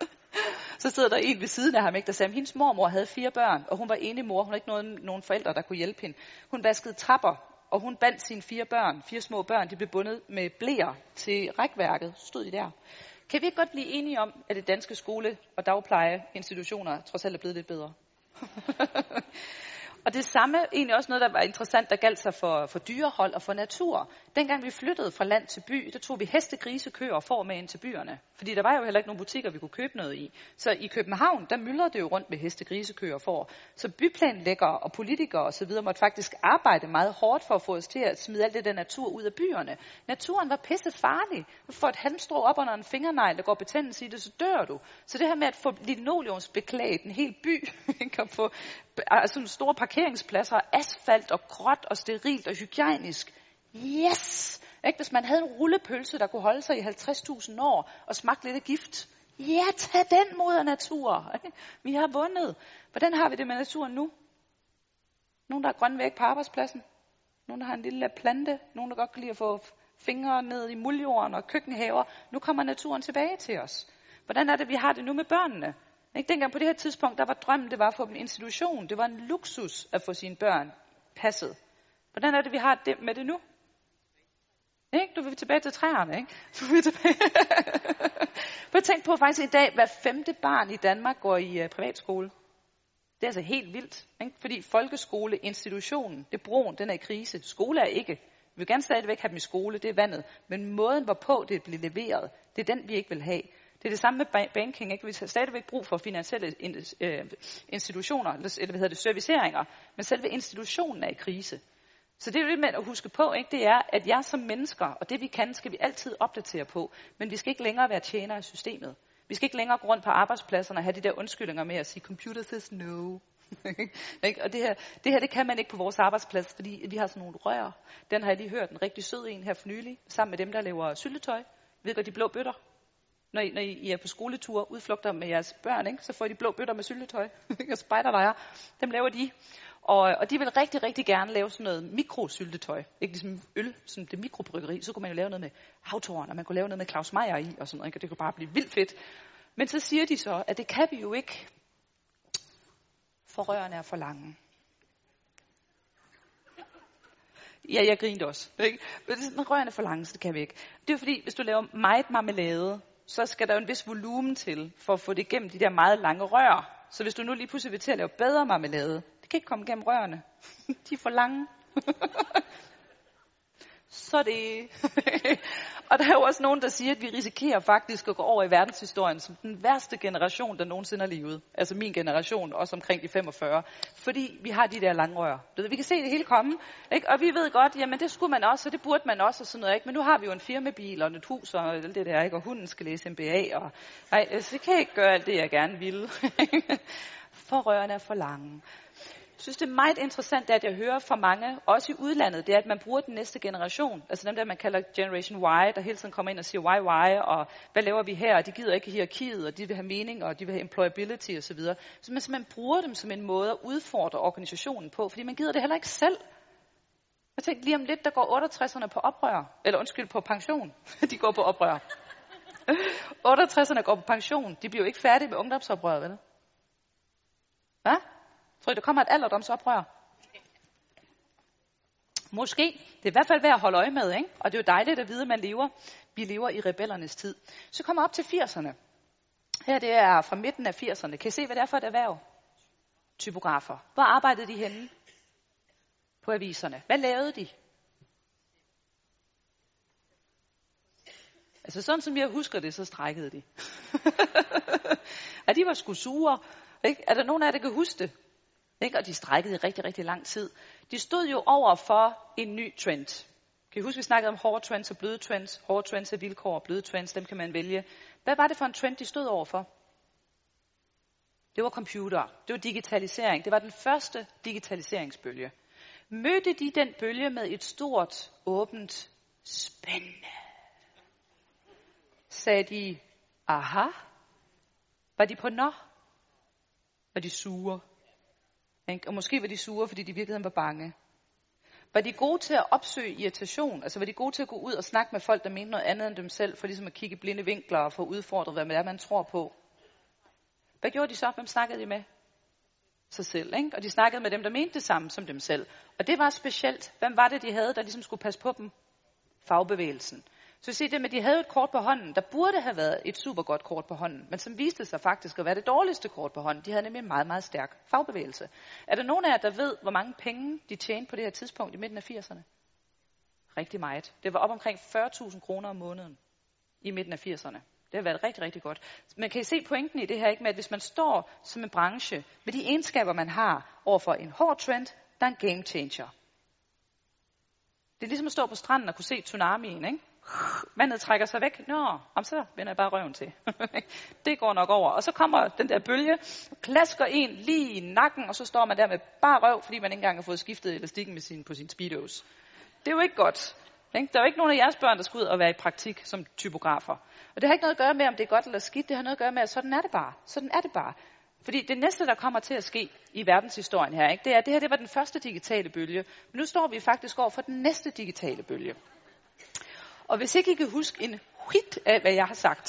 Så sidder der en ved siden af ham, ikke, der sagde, at hendes mormor havde 4 børn, og hun var enig mor. Hun havde ikke nogen forældre, der kunne hjælpe hende. Hun vaskede trapper, og hun bandt sine 4 små børn. De blev bundet med bleer til rækværket. Så stod de der. Kan vi ikke godt blive enige om, at det danske skole- og dagplejeinstitutioner trods alt er blevet lidt bedre? Og det samme egentlig også noget, der var interessant, der galt sig for dyrehold og for natur. Dengang vi flyttede fra land til by, der tog vi heste, grise, køer og får med ind til byerne. Fordi der var jo heller ikke nogen butikker, vi kunne købe noget i. Så i København, der myldrede det jo rundt med heste, grise, køer og får. Så byplanlæggere og politikere osv. måtte faktisk arbejde meget hårdt for at få os til at smide alt det der natur ud af byerne. Naturen var pisse farlig. Du får et halmstrå op under en fingernegl, der går betændelse i det, så dør du. Så det her med at få linoleumsbeklædt en hel by, kan få sådan store parkeringspladser, asfalt og gråt og sterilt og hygiejnisk. Yes! Ikke? Hvis man havde en rullepølse, der kunne holde sig i 50.000 år og smagte lidt af gift. Ja, tag den moder natur. Ikke? Vi har vundet. Hvordan har vi det med naturen nu? Nogen, der har grøn væg på arbejdspladsen. Nogen, der har en lille plante. Nogen, der godt kan lide at få fingre ned i muldjorden og køkkenhaver. Nu kommer naturen tilbage til os. Hvordan er det, vi har det nu med børnene? Ikke? Dengang på det her tidspunkt, der var drømmen, det var at få dem en institution. Det var en luksus at få sine børn passet. Hvordan er det, vi har det med det nu? Ikke? Nu vil vi tilbage til træerne, ikke? For tænk på faktisk i dag, hver 5. barn i Danmark går i privatskole. Det er altså helt vildt, ikke? Fordi folkeskoleinstitutionen, det broen, den er i krise. Skole er ikke. Vi vil gerne stadigvæk have dem i skole, det er vandet. Men måden, hvorpå det bliver leveret, det er den, vi ikke vil have. Det er det samme med banking, ikke? Vi har stadigvæk brug for finansielle institutioner, eller serviceringer, men selve institutionen er i krise. Så det er jo det med at huske på, ikke? Det er, at jeg som mennesker, og det vi kan, skal vi altid opdatere på, men vi skal ikke længere være tjenere af systemet. Vi skal ikke længere gå rundt på arbejdspladserne og have de der undskyldninger med at sige, computer says no. Og det kan man ikke på vores arbejdsplads, fordi vi har sådan nogle rør. Den har jeg lige hørt, en rigtig sød en her for nylig, sammen med dem, der laver syltetøj. Ved godt, de blå bøtter. Når I er på skoleture, udflugter med jeres børn, ikke? Så får de blå bøtter med syltetøj og spejderlejre. Dem laver de. Og de vil rigtig, rigtig gerne lave sådan noget mikrosyltetøj. Ikke ligesom øl, sådan det mikrobryggeri. Så kunne man jo lave noget med Hawthorne, og man kunne lave noget med Claus Meyer i, og sådan noget. Ikke? Og det kunne bare blive vildt fedt. Men så siger de så, at det kan vi jo ikke, for rørene er for lange. Ja, jeg grinte også. Ikke? Men rørene er for lange, så det kan vi ikke. Det er fordi, hvis du laver meget marmelade, så skal der jo en vis volumen til, for at få det igennem de der meget lange rør. Så hvis du nu lige pludselig vil til at lave bedre marmelade, det kan ikke komme gennem rørene. De er for lange. Så det. Og der er jo også nogen, der siger, at vi risikerer faktisk at gå over i verdenshistorien som den værste generation, der nogensinde har levet. Altså min generation, også omkring de 45. Fordi vi har de der lange rør. Vi kan se det hele komme. Ikke? Og vi ved godt, jamen det skulle man også, og det burde man også, og sådan noget. Ikke? Men nu har vi jo en firmabil og et hus og alt det der, ikke? Og hunden skal læse MBA. Og nej, så kan jeg ikke gøre alt det, jeg gerne vil. For rørene er for lange. Jeg synes, det er meget interessant, at jeg hører fra mange, også i udlandet, det er, at man bruger den næste generation. Altså dem der, man kalder Generation Y, der hele tiden kommer ind og siger why, og hvad laver vi her? Og de gider ikke hierarkiet, og de vil have mening, og de vil have employability osv. Så man simpelthen bruger dem som en måde at udfordre organisationen på, fordi man gider det heller ikke selv. Jeg tænkte lige om lidt, der går 68'erne på oprør, eller undskyld, på pension. De går på oprør. 68'erne går på pension. De bliver jo ikke færdige med ungdomsoprøret, vel? Hvad? Tror I, der kommer et alderdomsoprør? Måske. Det er i hvert fald værd at holde øje med, ikke? Og det er jo dejligt at vide, at vi lever i rebellernes tid. Så kommer op til 80'erne. Her det er fra midten af 80'erne. Kan I se, hvad det er for et erhverv? Typografer. Hvor arbejdede de henne? På aviserne. Hvad lavede de? Altså sådan som jeg husker det, så strækkede de. Og de var sgu sure. Ikke? Er der nogen af jer, der kan huske det? Ikke? Og de strækkede i rigtig, rigtig lang tid. De stod jo over for en ny trend. Kan I huske, vi snakkede om hårde trends og bløde trends? Hårde trends er vilkår, bløde trends, dem kan man vælge. Hvad var det for en trend, de stod over for? Det var computer, det var digitalisering. Det var den første digitaliseringsbølge. Mødte de den bølge med et stort, åbent, spændende? Sagde de, aha? Var de på nå? Var de sure? Og måske var de sure, fordi de i virkeligheden var bange. Var de gode til at opsøge irritation? Altså var de gode til at gå ud og snakke med folk, der mente noget andet end dem selv, for ligesom at kigge i blinde vinkler og få udfordret, hvad det er, man tror på? Hvad gjorde de så? Hvem snakkede de med? Sig selv, ikke? Og de snakkede med dem, der mente det samme som dem selv. Og det var specielt. Hvem var det, de havde, der ligesom skulle passe på dem? Fagbevægelsen. Så vil sige det med, at de havde et kort på hånden, der burde have været et super godt kort på hånden, men som viste sig faktisk at være det dårligste kort på hånden. De havde nemlig en meget, meget stærk fagbevægelse. Er der nogen af jer, der ved, hvor mange penge de tjente på det her tidspunkt i midten af 80'erne? Rigtig meget. Det var op omkring 40.000 kroner om måneden i midten af 80'erne. Det har været rigtig, rigtig godt. Men kan I se pointen i det her, ikke, med at hvis man står som en branche med de egenskaber, man har overfor en hård trend, der er en game changer. Det er ligesom at stå på stranden og kunne se tsunamien, ikke? Vandet trækker sig væk. Så vender jeg bare røven til. Det går nok over. Og så kommer den der bølge, klasker en lige i nakken, og så står man der med bare røv, fordi man ikke engang har fået skiftet elastikken på sin speedos. Det er jo ikke godt. Ikke? Der er jo ikke nogen af jeres børn, der skal ud og være i praktik som typografer. Og det har ikke noget at gøre med, om det er godt eller skidt. Det har noget at gøre med, at sådan er det bare. Sådan er det bare. Fordi det næste, der kommer til at ske i verdenshistorien her, ikke, det var den første digitale bølge. Men nu står vi faktisk over for den næste digitale bølge. Og hvis ikke I kan huske en hit af, hvad jeg har sagt,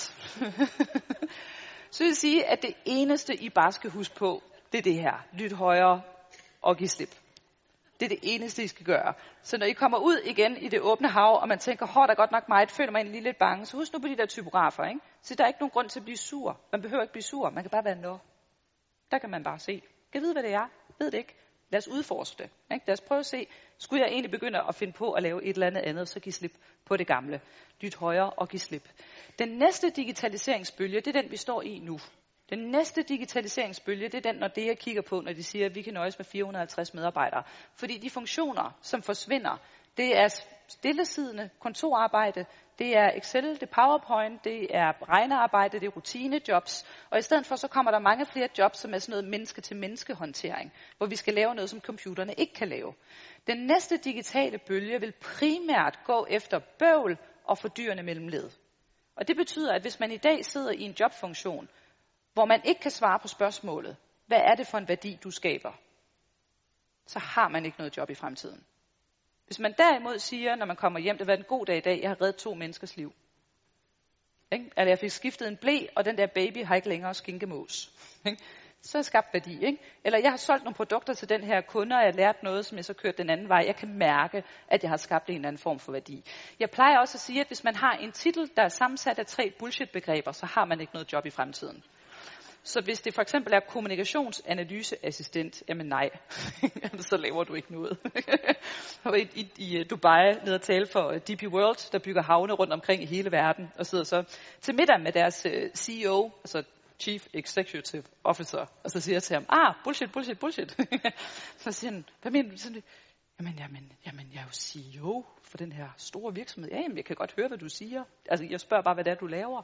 så vil jeg sige, at det eneste, I bare skal huske på, det er det her. Lyt højere og giv slip. Det er det eneste, I skal gøre. Så når I kommer ud igen i det åbne hav, og man tænker, der er godt nok meget, føler mig egentlig lidt bange, så husk nu på de der typografer, ikke? Så der er ikke nogen grund til at blive sur. Man behøver ikke blive sur, man kan bare være nå. Der kan man bare se. Kan vide, hvad det er? Ved det ikke? Lad os udforske det. Ikke? Lad os prøve at se, skulle jeg egentlig begynde at finde på at lave et eller andet, så giv slip på det gamle. Lyt højere og giv slip. Den næste digitaliseringsbølge, det er den, vi står i nu. Den næste digitaliseringsbølge, det er den, når det jeg kigger på, når de siger, at vi kan nøjes med 450 medarbejdere. Fordi de funktioner, som forsvinder, det er stillesiddende kontorarbejde, det er Excel, det er PowerPoint, det er regnearbejde, det er rutinejobs. Og i stedet for, så kommer der mange flere jobs, som er sådan noget menneske-til-menneske-håndtering, hvor vi skal lave noget, som computerne ikke kan lave. Den næste digitale bølge vil primært gå efter bøvl og fordyrende mellemled. Og det betyder, at hvis man i dag sidder i en jobfunktion, hvor man ikke kan svare på spørgsmålet, hvad er det for en værdi, du skaber, så har man ikke noget job i fremtiden. Hvis man derimod siger, når man kommer hjem, det har været en god dag i dag, jeg har reddet 2 menneskers liv. Ikke? Eller jeg fik skiftet en ble, og den der baby har ikke længere skinkemos. Ikke? Så er skabt værdi. Ikke? Eller jeg har solgt nogle produkter til den her kunde, og jeg har lært noget, som jeg så kørt den anden vej. Jeg kan mærke, at jeg har skabt en eller anden form for værdi. Jeg plejer også at sige, at hvis man har en titel, der er sammensat af 3 bullshit-begreber, så har man ikke noget job i fremtiden. Så hvis det for eksempel er kommunikationsanalyseassistent, jamen nej, så laver du ikke noget. I Dubai nede at tale for DP World, der bygger havne rundt omkring i hele verden, og sidder så til middag med deres CEO, altså Chief Executive Officer, og så siger jeg til ham, bullshit. Så siger han, hvad mener du? Sådan, jamen, jeg er jo CEO for den her store virksomhed. Ja, jamen, jeg kan godt høre, hvad du siger. Altså, jeg spørger bare, hvad det er, du laver.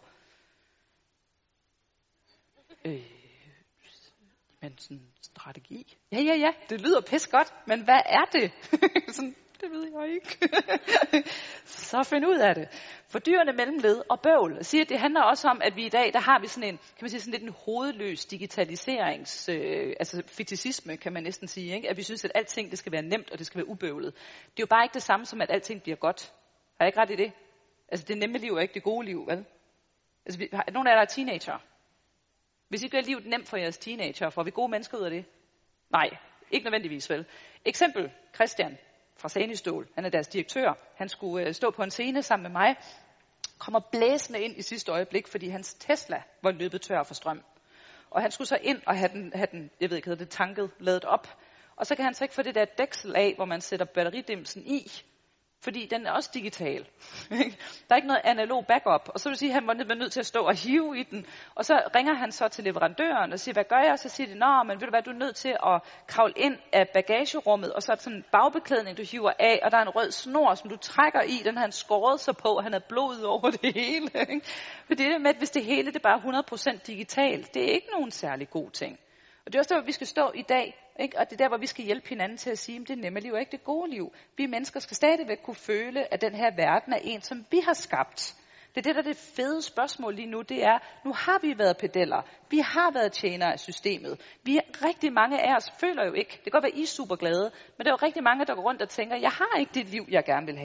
Men sådan strategi. Ja, det lyder pis godt, men hvad er det? Sådan, det ved jeg ikke. Så find ud af det. Fordyrende mellemled og bøvl. Jeg siger, det handler også om, at vi i dag, der har vi sådan en, kan man sige, sådan lidt en hovedløs digitaliserings, altså fetisisme, kan man næsten sige, ikke? At vi synes, at alting det skal være nemt, og det skal være ubøvlet. Det er jo bare ikke det samme som, at alting bliver godt. Har jeg ikke ret i det? Altså det nemme liv er ikke det gode liv, vel? Altså, nogle af jer er teenager. Hvis I gør livet nemt for jeres teenager, får vi gode mennesker ud af det? Nej, ikke nødvendigvis vel. Eksempel, Christian fra Sanistål, han er deres direktør. Han skulle stå på en scene sammen med mig, kommer blæsende ind i sidste øjeblik, fordi hans Tesla var løbet tør for strøm. Og han skulle så ind og have den jeg ved ikke, hedder det tanket, ladet op. Og så kan han så ikke få det der dæksel af, hvor man sætter batteridimsen i, fordi den er også digital. Der er ikke noget analog backup. Og så vil sige, at han var nødt til at stå og hive i den. Og så ringer han så til leverandøren og siger, hvad gør jeg? Og så siger de, men ved du hvad, du er nødt til at kravle ind af bagagerummet, og så er der sådan en bagbeklædning, du hiver af, og der er en rød snor, som du trækker i. Den har han skåret sig på, og han har blod over det hele. For det med, at hvis det hele det er bare 100% digitalt, det er ikke nogen særlig god ting. Og det er også der, hvor vi skal stå i dag, ikke? Og det er der, hvor vi skal hjælpe hinanden til at sige, at det nemme liv er ikke det gode liv. Vi mennesker skal stadigvæk kunne føle, at den her verden er en, som vi har skabt. Det er det, der er det fede spørgsmål lige nu, det er, nu har vi været pedeller, vi har været tjenere af systemet. Rigtig mange af os føler jo ikke, det kan godt være, I er super glade, men der er jo rigtig mange, der går rundt og tænker, jeg har ikke det liv, jeg gerne vil have.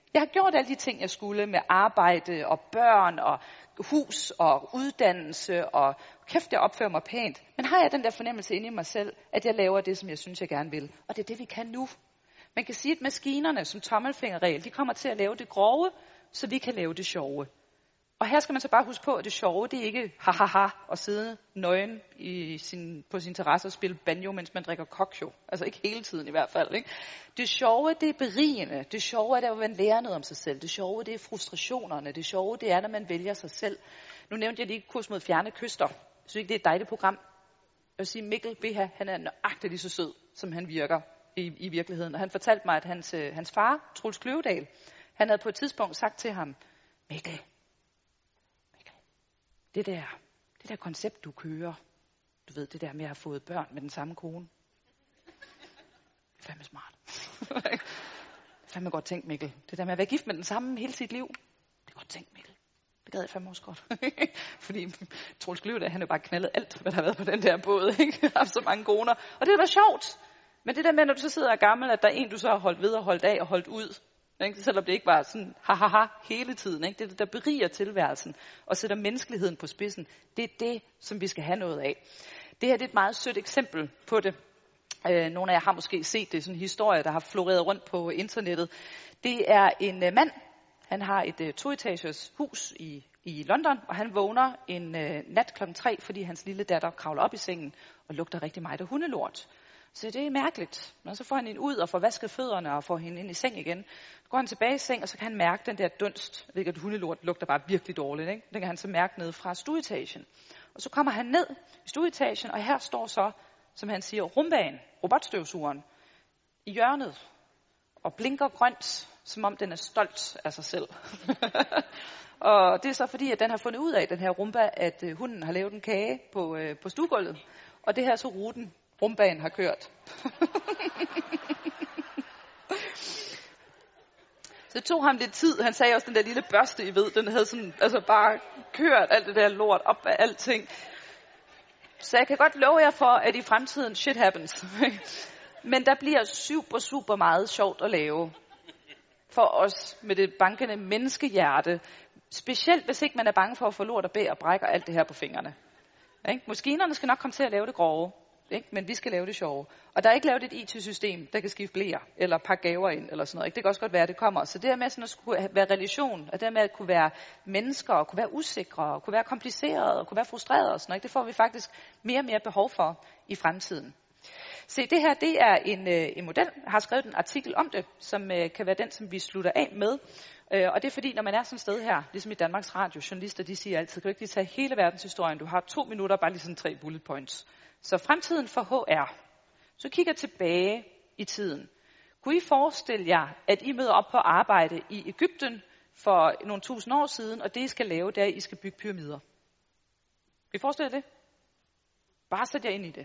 Jeg har gjort alle de ting, jeg skulle med arbejde og børn og hus og uddannelse og kæft, jeg opfører mig pænt. Men har jeg den der fornemmelse inde i mig selv, at jeg laver det, som jeg synes, jeg gerne vil? Og det er det, vi kan nu. Man kan sige, at maskinerne som tommelfingerregel, de kommer til at lave det grove, så vi kan lave det sjove. Og her skal man så bare huske på, at det sjove, det er ikke ha og sidde nøgen på sin terrasse og spille banjo, mens man drikker kokjo. Altså ikke hele tiden i hvert fald. Ikke? Det sjove, det er berigende. Det sjove er, at man lærer noget om sig selv. Det sjove, det er frustrationerne. Det sjove, det er, når man vælger sig selv. Nu nævnte jeg lige Kurs mod fjerne kyster. Jeg synes ikke, det er et dejligt program. Jeg vil sige, Mikkel Beha, han er nøjagtigt lige så sød, som han virker i virkeligheden. Og han fortalte mig, at hans far, Troels Kløvedal, han havde på et tidspunkt sagt til ham, Mikkel, det der koncept, du kører, du ved, det der med at have fået børn med den samme kone. Det er fandme smart. Det er fandme godt tænkt, Mikkel. Det der med at være gift med den samme hele sit liv. Det er godt tænkt, Mikkel. Det gad jeg fandme også godt. Fordi Troels Kløvedal, han har bare knaldet alt, hvad der har været på den der båd. Ikke? Jeg har haft så mange koner. Og det var sjovt. Men det der med, når du så sidder og er gammel, at der er en, du så har holdt ved og holdt af og holdt ud. Ikke? Selvom det ikke var sådan ha hele tiden. Ikke? Det er det, der beriger tilværelsen og sætter menneskeligheden på spidsen. Det er det, som vi skal have noget af. Det her det er et meget sødt eksempel på det. Nogle af jer har måske set det, sådan en historie, der har floreret rundt på internettet. Det er en mand, han har et 2-etagers hus i London, og han vågner en nat 3:00, fordi hans lille datter kravler op i sengen og lugter rigtig meget af hundelort. Så det er mærkeligt. Når så får han hende ud og får vasket fødderne og får hende ind i seng igen. Så går han tilbage i seng, og så kan han mærke den der dunst. Jeg ved ikke, at hundelort lugter bare virkelig dårligt. Ikke? Den kan han så mærke ned fra stueetagen. Og så kommer han ned i stueetagen, og her står så, som han siger, rumbaen, robotstøvsugeren, i hjørnet. Og blinker grønt, som om den er stolt af sig selv. Og det er så fordi, at den har fundet ud af, den her rumba, at hunden har lavet en kage på stuegulvet. Og det her er så ruten, rumbaen har kørt. Så det tog ham lidt tid. Han sagde også, den der lille børste, I ved, den havde sådan, altså bare kørt alt det der lort op af alting. Så jeg kan godt love jer for, at i fremtiden shit happens. Men der bliver super meget sjovt at lave for os med det bankende menneskehjerte. Specielt hvis ikke man er bange for at få lort og bæ og brække alt det her på fingrene. Ikke? Maskinerne skal nok komme til at lave det grove. Ikke? Men vi skal lave det sjove. Og der er ikke lavet et IT-system, der kan skifte bleer, eller pakke gaver ind, eller sådan noget. Ikke? Det kan også godt være, at det kommer. Så det her med sådan at skulle være relation, og det med at kunne være mennesker, og kunne være usikre, og kunne være komplicerede, og kunne være frustrerede, og sådan noget, det får vi faktisk mere og mere behov for i fremtiden. Se, det her, det er en model. Jeg har skrevet en artikel om det, som kan være den, som vi slutter af med. Og det er fordi, når man er sådan et sted her, ligesom i Danmarks Radio, journalister, de siger altid, kan du ikke lige tage hele verdenshistorien, du har 2 minutter, bare lige sådan 3 bullet points. Så fremtiden for HR. Så kigger tilbage i tiden. Kunne I forestille jer, at I møder op på arbejde i Egypten for nogle 1000 år siden, og det I skal lave, det er, at I skal bygge pyramider? Kan I forestille jer det? Bare sæt jer ind i det.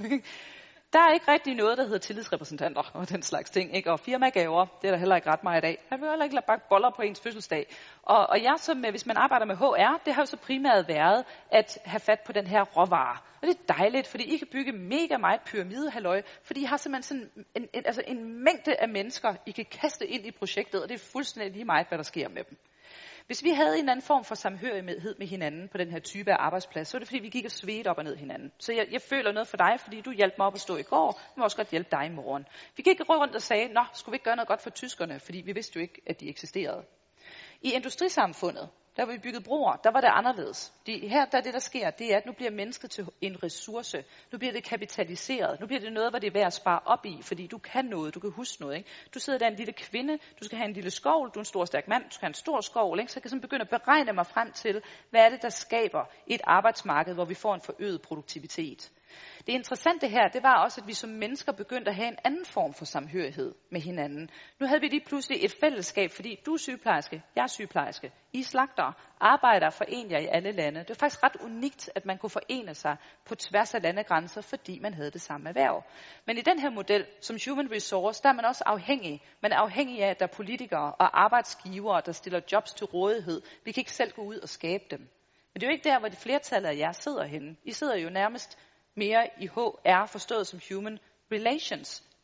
Der er ikke rigtig noget, der hedder tillidsrepræsentanter og den slags ting. Ikke? Og firmagaver, det er der heller ikke ret meget af. Jeg vil heller ikke lade bare boller på ens fødselsdag. Og jeg, som, hvis man arbejder med HR, det har jo så primært været at have fat på den her råvare. Og det er dejligt, fordi I kan bygge mega meget pyramidehalløj, fordi I har simpelthen sådan en mængde af mennesker, I kan kaste ind i projektet, og det er fuldstændig lige meget, hvad der sker med dem. Hvis vi havde en anden form for samhørighed med hinanden på den her type af arbejdsplads, så er det fordi, vi gik og svedte op og ned hinanden. Så jeg føler noget for dig, fordi du hjalp mig op at stå i går, men også godt hjælpe dig i morgen. Vi gik rundt og sagde, nå, skulle vi ikke gøre noget godt for tyskerne, fordi vi vidste jo ikke, at de eksisterede. I industrisamfundet, der hvor vi byggede broer, der var det anderledes. Her der det, der sker, det er, at nu bliver mennesket til en ressource. Nu bliver det kapitaliseret. Nu bliver det noget, hvor det er værd at spare op i, fordi du kan noget, du kan huske noget. Ikke? Du sidder der en lille kvinde, du skal have en lille skovl, du er en stor stærk mand, du skal have en stor skovl. Ikke? Så jeg kan sådan begynde at beregne mig frem til, hvad er det, der skaber et arbejdsmarked, hvor vi får en forøget produktivitet. Det interessante her, det var også, at vi som mennesker begyndte at have en anden form for samhørighed med hinanden. Nu havde vi lige pludselig et fællesskab, fordi du er sygeplejerske, jeg er sygeplejerske, I slagter, arbejder forener jer i alle lande. Det var faktisk ret unikt, at man kunne forene sig på tværs af landegrænser, fordi man havde det samme erhverv. Men i den her model, som Human Resource, der er man også afhængig. Man er afhængig af, at der er politikere og arbejdsgivere, der stiller jobs til rådighed. Vi kan ikke selv gå ud og skabe dem. Men det er jo ikke der, hvor det flertallet af jer sidder henne. I sidder jo nærmest mere i HR, forstået som Human Relations.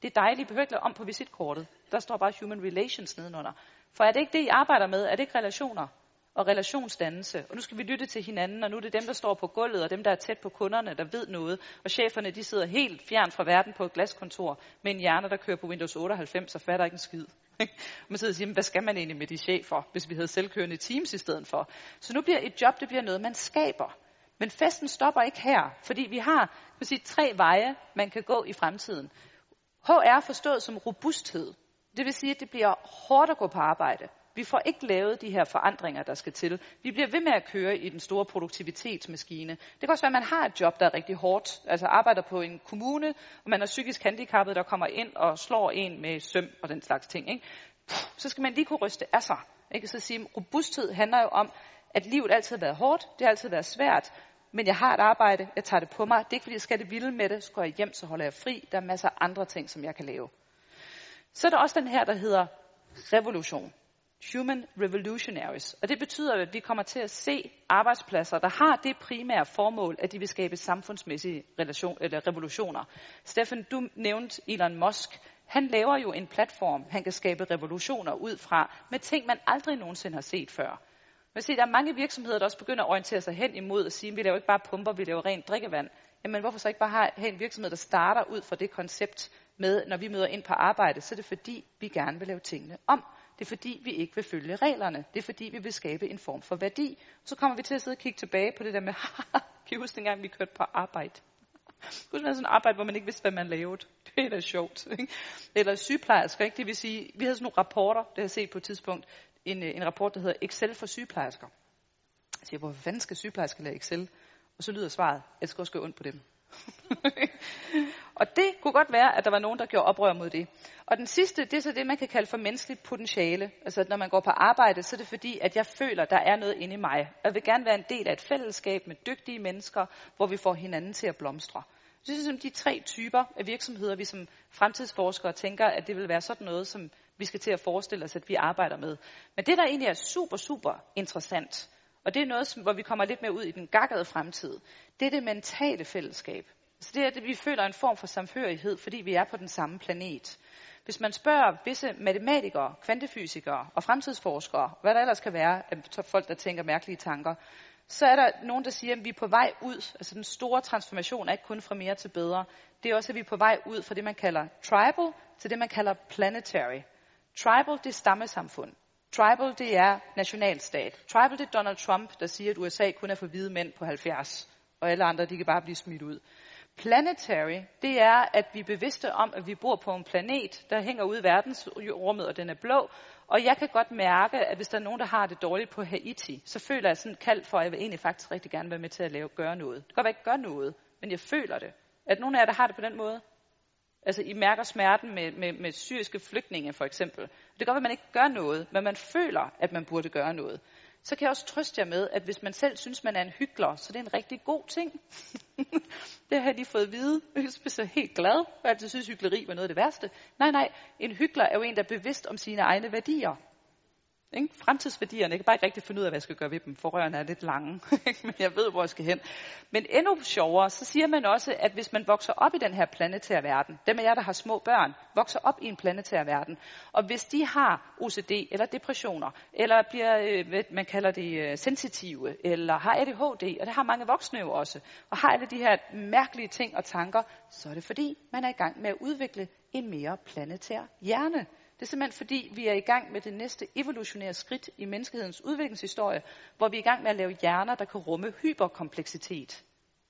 Det er dejligt, I behøver ikke lave om på visitkortet. Der står bare human relations nedenunder. For er det ikke det, I arbejder med? Er det ikke relationer og relationsdannelse? Og nu skal vi lytte til hinanden, og nu er det dem, der står på gulvet, og dem, der er tæt på kunderne, der ved noget. Og cheferne, de sidder helt fjern fra verden på et glaskontor med en hjerne, der kører på Windows 98 og fatter ikke en skid. Man sidder og siger, hvad skal man egentlig med de chefer, hvis vi havde selvkørende teams i stedet for? Så nu bliver et job, det bliver noget, man skaber. Men festen stopper ikke her, fordi vi har 3 veje, man kan gå i fremtiden. HR forstået som robusthed. Det vil sige, at det bliver hårdt at gå på arbejde. Vi får ikke lavet de her forandringer, der skal til. Vi bliver ved med at køre i den store produktivitetsmaskine. Det kan også være, at man har et job, der er rigtig hårdt. Altså arbejder på en kommune, og man er psykisk handicappet, der kommer ind og slår en med søm og den slags ting. Ikke? Så skal man lige kunne ryste af sig. Ikke? Så sige, robusthed handler jo om, at livet altid har været hårdt, det har altid været svært, men jeg har et arbejde, jeg tager det på mig. Det er ikke, fordi jeg skal det vilde med det, så går jeg hjem, så holder jeg fri. Der er masser af andre ting, som jeg kan lave. Så er der også den her, der hedder revolution. Human revolutionaries. Og det betyder, at vi kommer til at se arbejdspladser, der har det primære formål, at de vil skabe samfundsmæssige revolutioner. Steffen, du nævnte Elon Musk. Han laver jo en platform, han kan skabe revolutioner ud fra, med ting, man aldrig nogensinde har set før. Man ser, der er mange virksomheder, der også begynder at orientere sig hen imod og sige, at vi laver ikke bare pumper, vi laver rent drikkevand. Jamen hvorfor så ikke bare have en virksomhed, der starter ud fra det koncept med, når vi møder ind på arbejde, så er det fordi, vi gerne vil lave tingene om. Det er fordi, vi ikke vil følge reglerne. Det er fordi, vi vil skabe en form for værdi. Så kommer vi til at sidde og kigge tilbage på det der med, kan I huske dengang, vi kørte på arbejde? Husk sådan en arbejde, hvor man ikke vidste, hvad man lavede. Det er da sjovt. Ikke? Eller sygeplejersker, ikke? Det vil sige, vi havde sådan nogle rapporter, det har jeg set på et tidspunkt, en rapport, der hedder Excel for sygeplejersker. Jeg siger, hvor fanden skal sygeplejersker lære Excel? Og så lyder svaret, jeg skal også gøre ondt på dem. Og det kunne godt være, at der var nogen, der gjorde oprør mod det. Og den sidste, det er så det, man kan kalde for menneskeligt potentiale. Altså, at når man går på arbejde, så er det fordi, at jeg føler, der er noget inde i mig. Jeg vil gerne være en del af et fællesskab med dygtige mennesker, hvor vi får hinanden til at blomstre. Så det er de 3 typer af virksomheder, vi som fremtidsforskere tænker, at det vil være sådan noget, som vi skal til at forestille os, at vi arbejder med. Men det, der egentlig er super, super interessant, og det er noget, hvor vi kommer lidt mere ud i den gakkede fremtid, det er det mentale fællesskab. Så det er, at vi føler en form for samhørighed, fordi vi er på den samme planet. Hvis man spørger visse matematikere, kvantefysikere og fremtidsforskere, hvad der ellers kan være af folk, der tænker mærkelige tanker, så er der nogen, der siger, at vi er på vej ud. Altså den store transformation er ikke kun fra mere til bedre. Det er også, at vi er på vej ud fra det, man kalder tribal, til det, man kalder planetary. Tribal, det er stammesamfund. Tribal, det er nationalstat. Tribal, det er Donald Trump, der siger, at USA kun er for hvide mænd på 70, og alle andre, de kan bare blive smidt ud. Planetary, det er, at vi er bevidste om, at vi bor på en planet, der hænger ude i verdensrummet, og den er blå. Og jeg kan godt mærke, at hvis der er nogen, der har det dårligt på Haiti, så føler jeg sådan et kald for, at jeg vil egentlig faktisk rigtig gerne være med til at gøre noget. Det kan godt være, at jeg ikke gør noget, men jeg føler det. At nogen af jer, der har det på den måde? Altså, I mærker smerten med syriske flygtninge, for eksempel. Det kan godt være, at man ikke gør noget, men man føler, at man burde gøre noget. Så kan jeg også trøste jer med, at hvis man selv synes, man er en hykler, så det er en rigtig god ting. Det har jeg lige fået at vide. Jeg er helt glad, for jeg altid synes, hykleri var noget af det værste. Nej, en hykler er jo en, der er bevidst om sine egne værdier. Ikke? Fremtidsværdierne, jeg kan bare ikke rigtig finde ud af, hvad jeg skal gøre ved dem, for rørene er lidt lange, men jeg ved, hvor jeg skal hen. Men endnu sjovere, så siger man også, at hvis man vokser op i den her planetære verden, dem af jer, der har små børn, vokser op i en planetær verden, og hvis de har OCD eller depressioner, eller bliver, man kalder det sensitive, eller har ADHD, og det har mange voksne jo også, og har alle de her mærkelige ting og tanker, så er det fordi, man er i gang med at udvikle en mere planetær hjerne. Det er simpelthen fordi, vi er i gang med det næste evolutionære skridt i menneskehedens udviklingshistorie, hvor vi er i gang med at lave hjerner, der kan rumme hyperkompleksitet.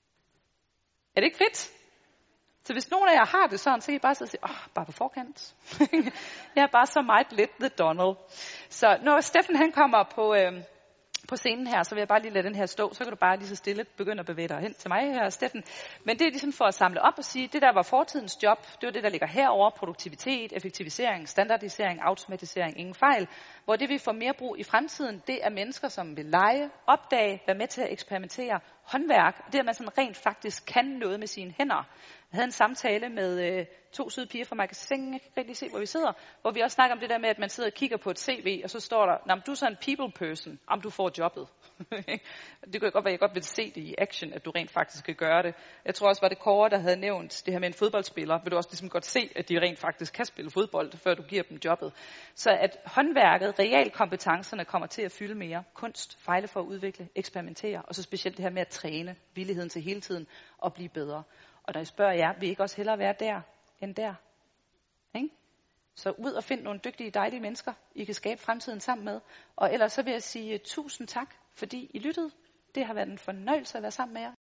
Er det ikke fedt? Så hvis nogen af jer har det sådan, så kan I bare sidde og sige, bare på forkant. Jeg er bare så meget lidt the Donald. Så når Steffen han kommer på scenen her, så vil jeg bare lige lade den her stå, så kan du bare lige så stille begynde at bevæge dig hen til mig her, Steffen. Men det er ligesom for at samle op og sige, det der var fortidens job, det var det, der ligger herover: produktivitet, effektivisering, standardisering, automatisering, ingen fejl. Hvor det vi får mere brug i fremtiden, det er mennesker, som vil lege, opdage, være med til at eksperimentere håndværk, det at man sådan rent faktisk kan noget med sine hænder. Jeg havde en samtale med 2 søde piger fra Magasin, jeg kan ikke rigtig se, hvor vi sidder, hvor vi også snakker om det der med, at man sidder og kigger på et CV, og så står der, du er så en people person, om du får jobbet. Det kan godt være, jeg godt vil se det i action, at du rent faktisk kan gøre det. Jeg tror også, var det Kåre, der havde nævnt det her med en fodboldspiller, vil du også ligesom godt se, at de rent faktisk kan spille fodbold, før du giver dem jobbet. Så at håndværket, realkompetencerne kommer til at fylde mere. Kunst, fejle for at udvikle, eksperimentere, og så specielt det her med at træne, villigheden til hele tiden at blive bedre. Og når jeg spørger jer, vil I ikke også hellere være der, end der? Ikke? Så ud og find nogle dygtige, dejlige mennesker, I kan skabe fremtiden sammen med. Og ellers så vil jeg sige tusind tak, fordi I lyttede. Det har været en fornøjelse at være sammen med jer.